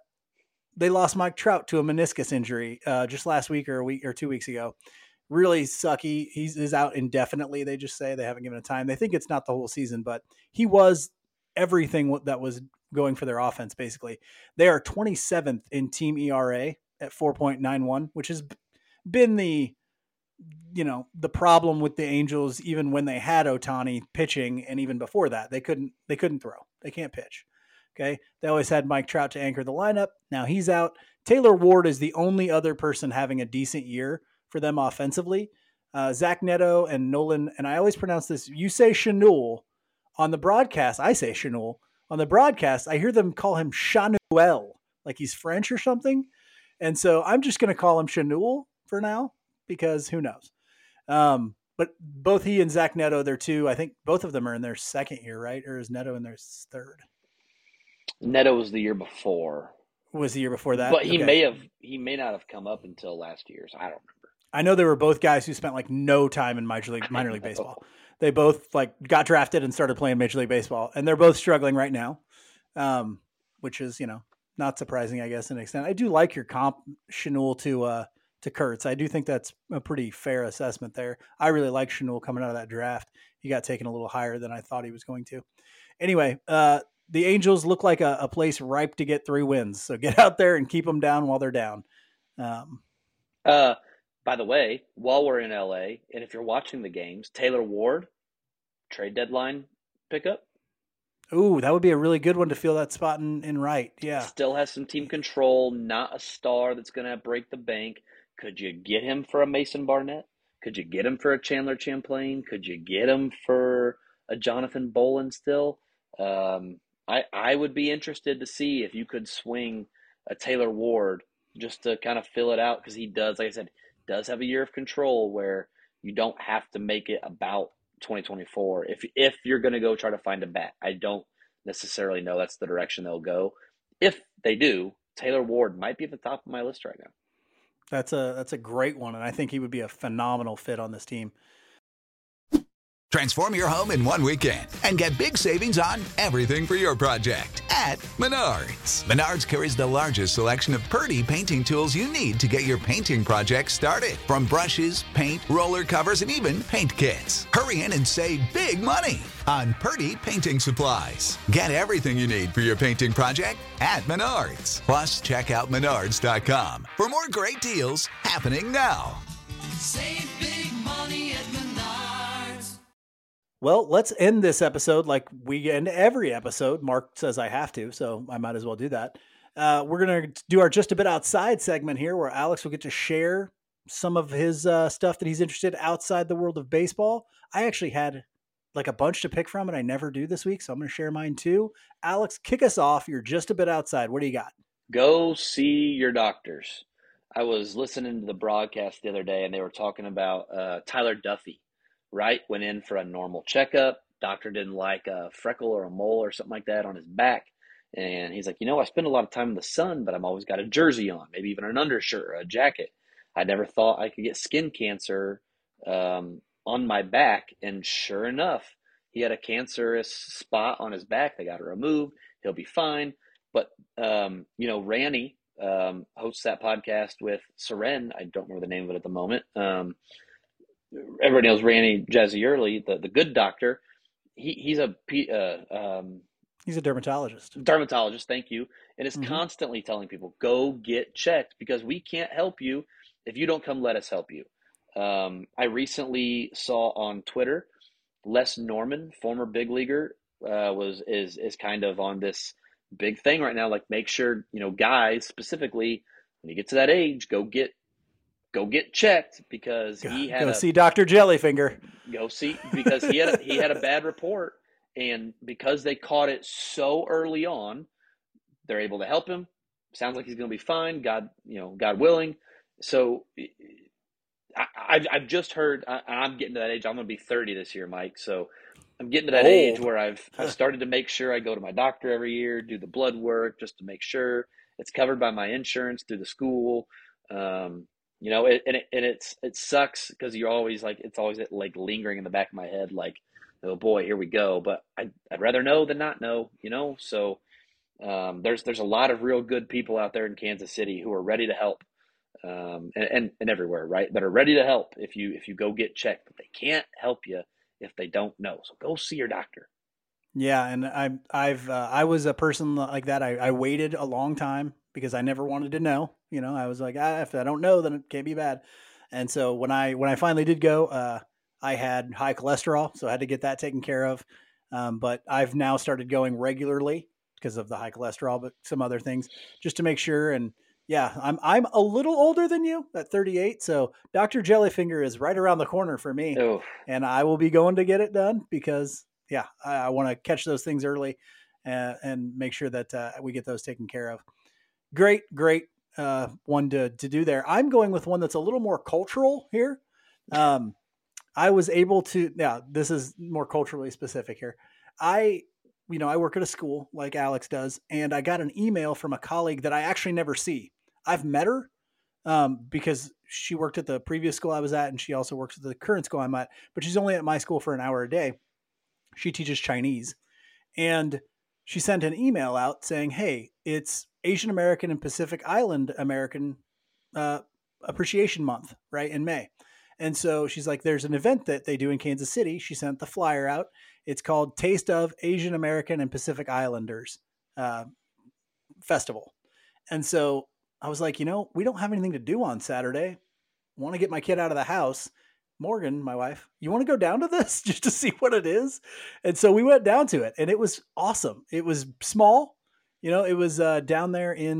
S4: they lost Mike Trout to a meniscus injury just last week or a week or 2 weeks ago. Really sucky. He's out indefinitely. They just say they haven't given a time. They think it's not the whole season, but he was everything that was going for their offense. Basically, they are 27th in team ERA at 4.91, which has been the problem with the Angels, even when they had Ohtani pitching. And even before that, they couldn't throw. They can't pitch. Okay. They always had Mike Trout to anchor the lineup. Now he's out. Taylor Ward is the only other person having a decent year for them offensively. Zach Neto and Nolan, and I always pronounce this, you say Chanul on the broadcast. I say Chanul on the broadcast. I hear them call him Chanuel, like he's French or something. And so I'm just going to call him Chanul for now, because who knows? But both he and Zach Neto, they're two. I think both of them are in their second year, right? Or is Neto in their third?
S5: Neto was the year before.
S4: Was the year before that?
S5: But he may not have come up until last year's. I don't remember.
S4: I know they were both guys who spent like no time in minor league baseball. They both like got drafted and started playing Major League Baseball, and they're both struggling right now, which is, not surprising, I guess, to an extent. I do like your comp, Chanul, to Kurtz. I do think that's a pretty fair assessment there. I really like Chanul coming out of that draft. He got taken a little higher than I thought he was going to. Anyway, the Angels look like a place ripe to get 3 wins. So get out there and keep them down while they're down.
S5: By the way, while we're in LA, and if you're watching the games, Taylor Ward, trade deadline pickup.
S4: Ooh, that would be a really good one to fill that spot in right. Yeah.
S5: Still has some team control, not a star that's going to break the bank. Could you get him for a Mason Barnett? Could you get him for a Chandler Champlain? Could you get him for a Jonathan Bolin still? I would be interested to see if you could swing a Taylor Ward just to kind of fill it out, because he does, like I said, does have a year of control where You don't have to make it about 2024 if you're going to go try to find a bat. I don't necessarily know that's the direction they'll go. If they do, Taylor Ward might be at the top of my list right now.
S4: That's a great one, and I think he would be a phenomenal fit on this team.
S1: Transform your home in one weekend and get big savings on everything for your project at Menards. Menards carries the largest selection of Purdy painting tools you need to get your painting project started. From brushes, paint, roller covers, and even paint kits. Hurry in and save big money on Purdy painting supplies. Get everything you need for your painting project at Menards. Plus, check out Menards.com for more great deals happening now.
S2: Save big money at Menards.
S4: Well, let's end this episode like we end every episode. Mark says I have to, so I might as well do that. We're going to do our Just a Bit Outside segment here where Alex will get to share some of his stuff that he's interested outside the world of baseball. I actually had like a bunch to pick from, and I never do this week, so I'm going to share mine too. Alex, kick us off. You're Just a Bit Outside. What do you got?
S5: Go see your doctors. I was listening to the broadcast the other day, and they were talking about Tyler Duffy. Right? Went in for a normal checkup. Doctor didn't like a freckle or a mole or something like that on his back. And he's like, I spend a lot of time in the sun, but I'm always got a jersey on, maybe even an undershirt or a jacket. I never thought I could get skin cancer on my back. And sure enough, he had a cancerous spot on his back. They got it removed. He'll be fine. But, Ranny hosts that podcast with Seren. I don't remember the name of it at the moment. Everybody knows Randy Jazzy, the good doctor. He's a
S4: dermatologist.
S5: Dermatologist, thank you, and is constantly telling people go get checked because we can't help you if you don't come. Let us help you. I recently saw on Twitter, Les Norman, former big leaguer, is kind of on this big thing right now. Like, make sure guys specifically when you get to that age, go get checked because he had
S4: see Dr. Jellyfinger.
S5: Go see because he had a bad report, and because they caught it so early on, they're able to help him. Sounds like he's going to be fine. God willing. So I've just heard. I'm getting to that age. I'm going to be 30 this year, Mike. So I'm getting to that age where I've started to make sure I go to my doctor every year, do the blood work just to make sure it's covered by my insurance through the school. It sucks because you're always like, it's always like lingering in the back of my head, like, oh boy, here we go. But I'd rather know than not know, So there's a lot of real good people out there in Kansas City who are ready to help, and everywhere, right? That are ready to help if you go get checked, but they can't help you if they don't know. So go see your doctor.
S4: Yeah, and I was a person like that. I waited a long time because I never wanted to know. I was like, if I don't know, then it can't be bad. And so when I finally did go, I had high cholesterol, so I had to get that taken care of. But I've now started going regularly because of the high cholesterol, but some other things just to make sure. And yeah, I'm a little older than you at 38, so Dr. Jellyfinger is right around the corner for me, and I will be going to get it done because I want to catch those things early and make sure that we get those taken care of. Great one to do there. I'm going with one that's a little more cultural here. I was able to, this is more culturally specific here. I work at a school like Alex does, and I got an email from a colleague that I actually never see. I've met her because she worked at the previous school I was at, and she also works at the current school I'm at, but she's only at my school for an hour a day. She teaches Chinese, and she sent an email out saying, hey, it's Asian American and Pacific Island American Appreciation Month, right, in May. And so she's like, there's an event that they do in Kansas City. She sent the flyer out. It's called Taste of Asian American and Pacific Islanders Festival. And so I was like, we don't have anything to do on Saturday. Want to get my kid out of the house. Morgan, my wife, you want to go down to this just to see what it is? And so we went down to it, and it was awesome. It was small. It was down there in,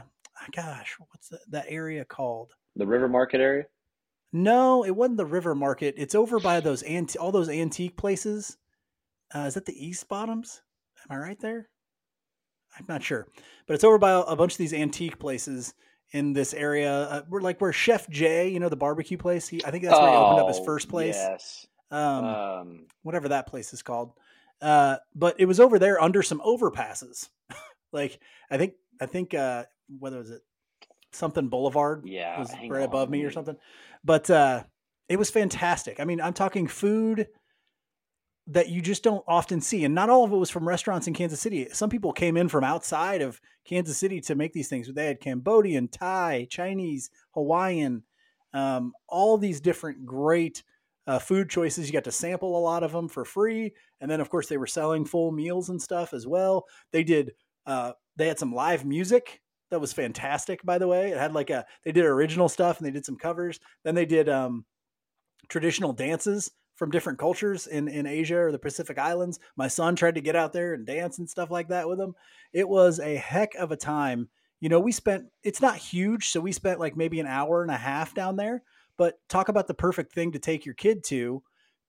S4: what's that area called?
S5: The River Market area?
S4: No, it wasn't the River Market. It's over by those all those antique places. Is that the East Bottoms? Am I right there? I'm not sure, but it's over by a bunch of these antique places in this area. We're like where Chef Jay, the barbecue place. I think that's where he opened up his first place.
S5: Yes.
S4: Whatever that place is called. But it was over there under some overpasses. Like I think whether was it something Boulevard was right above me or something. But it was fantastic. I mean, I'm talking food that you just don't often see. And not all of it was from restaurants in Kansas City. Some people came in from outside of Kansas City to make these things. They had Cambodian, Thai, Chinese, Hawaiian, all these different great food choices. You got to sample a lot of them for free. And then of course they were selling full meals and stuff as well. They had some live music that was fantastic, by the way. It had they did original stuff and they did some covers. Then they did traditional dances from different cultures in Asia or the Pacific Islands. My son tried to get out there and dance and stuff like that with them. It was a heck of a time. It's not huge, so we spent like maybe an hour and a half down there, but talk about the perfect thing to take your kid to,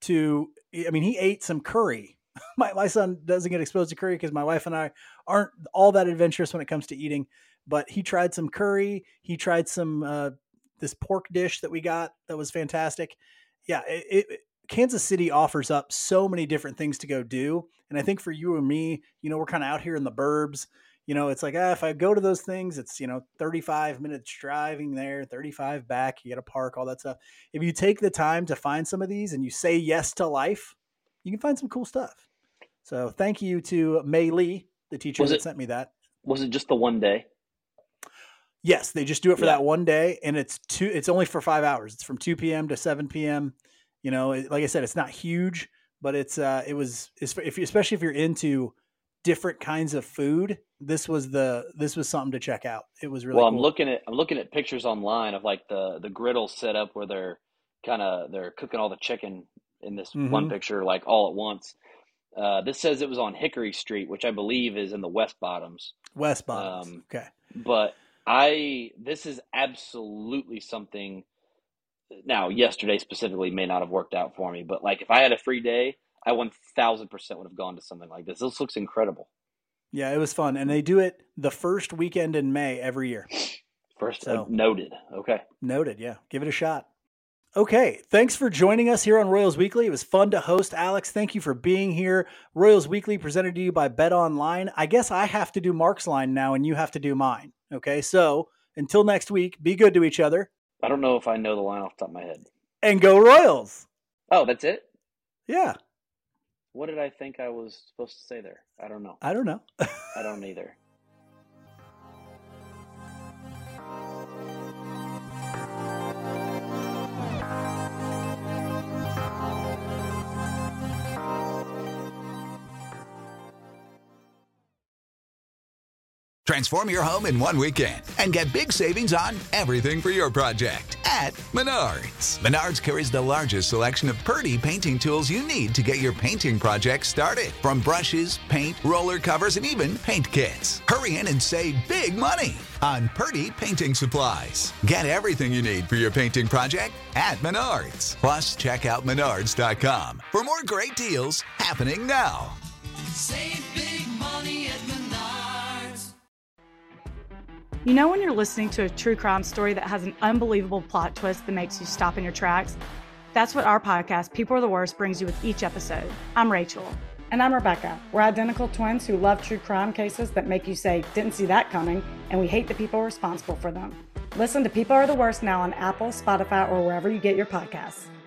S4: he ate some curry. My son doesn't get exposed to curry because my wife and I aren't all that adventurous when it comes to eating, but he tried some curry. He tried some, this pork dish that we got that was fantastic. Yeah. Kansas City offers up so many different things to go do. And I think for you and me, we're kind of out here in the burbs, it's like, if I go to those things, it's, 35 minutes driving there, 35 back, you got to park, all that stuff. If you take the time to find some of these and you say yes to life, you can find some cool stuff. So thank you to Mei Lee, the teacher that sent me that.
S5: Was it just the one day?
S4: Yes. They just do it for that one day. And it's only for 5 hours. It's from 2 PM to 7 PM. Like I said, it's not huge, but especially if you're into different kinds of food, this was something to check out. It was really cool.
S5: I'm looking at pictures online of like the griddle set up where they're cooking all the chicken in this one picture, like all at once. This says it was on Hickory Street, which I believe is in the West Bottoms.
S4: West Bottoms. Okay.
S5: But this is absolutely something. Now, yesterday specifically may not have worked out for me, but like if I had a free day, I 1000% would have gone to something like this. This looks incredible.
S4: Yeah, it was fun. And they do it the first weekend in May every year.
S5: Noted. Okay.
S4: Noted. Yeah. Give it a shot. Okay. Thanks for joining us here on Royals Weekly. It was fun to host, Alex. Thank you for being here. Royals Weekly presented to you by Bet Online. I guess I have to do Mark's line now and you have to do mine. Okay. So until next week, be good to each other.
S5: I don't know if I know the line off the top of my head.
S4: And go Royals.
S5: Oh, that's it?
S4: Yeah.
S5: What did I think I was supposed to say there? I don't know.
S4: I don't know.
S5: I don't either.
S1: Transform your home in one weekend and get big savings on everything for your project at Menards. Menards carries the largest selection of Purdy painting tools you need to get your painting project started. From brushes, paint, roller covers, and even paint kits. Hurry in and save big money on Purdy painting supplies. Get everything you need for your painting project at Menards. Plus, check out Menards.com for more great deals happening now.
S2: Save big money at Menards.
S6: You know when you're listening to a true crime story that has an unbelievable plot twist that makes you stop in your tracks? That's what our podcast, People Are the Worst, brings you with each episode. I'm Rachel.
S7: And I'm Rebecca. We're identical twins who love true crime cases that make you say, didn't see that coming, and we hate the people responsible for them. Listen to People Are the Worst now on Apple, Spotify, or wherever you get your podcasts.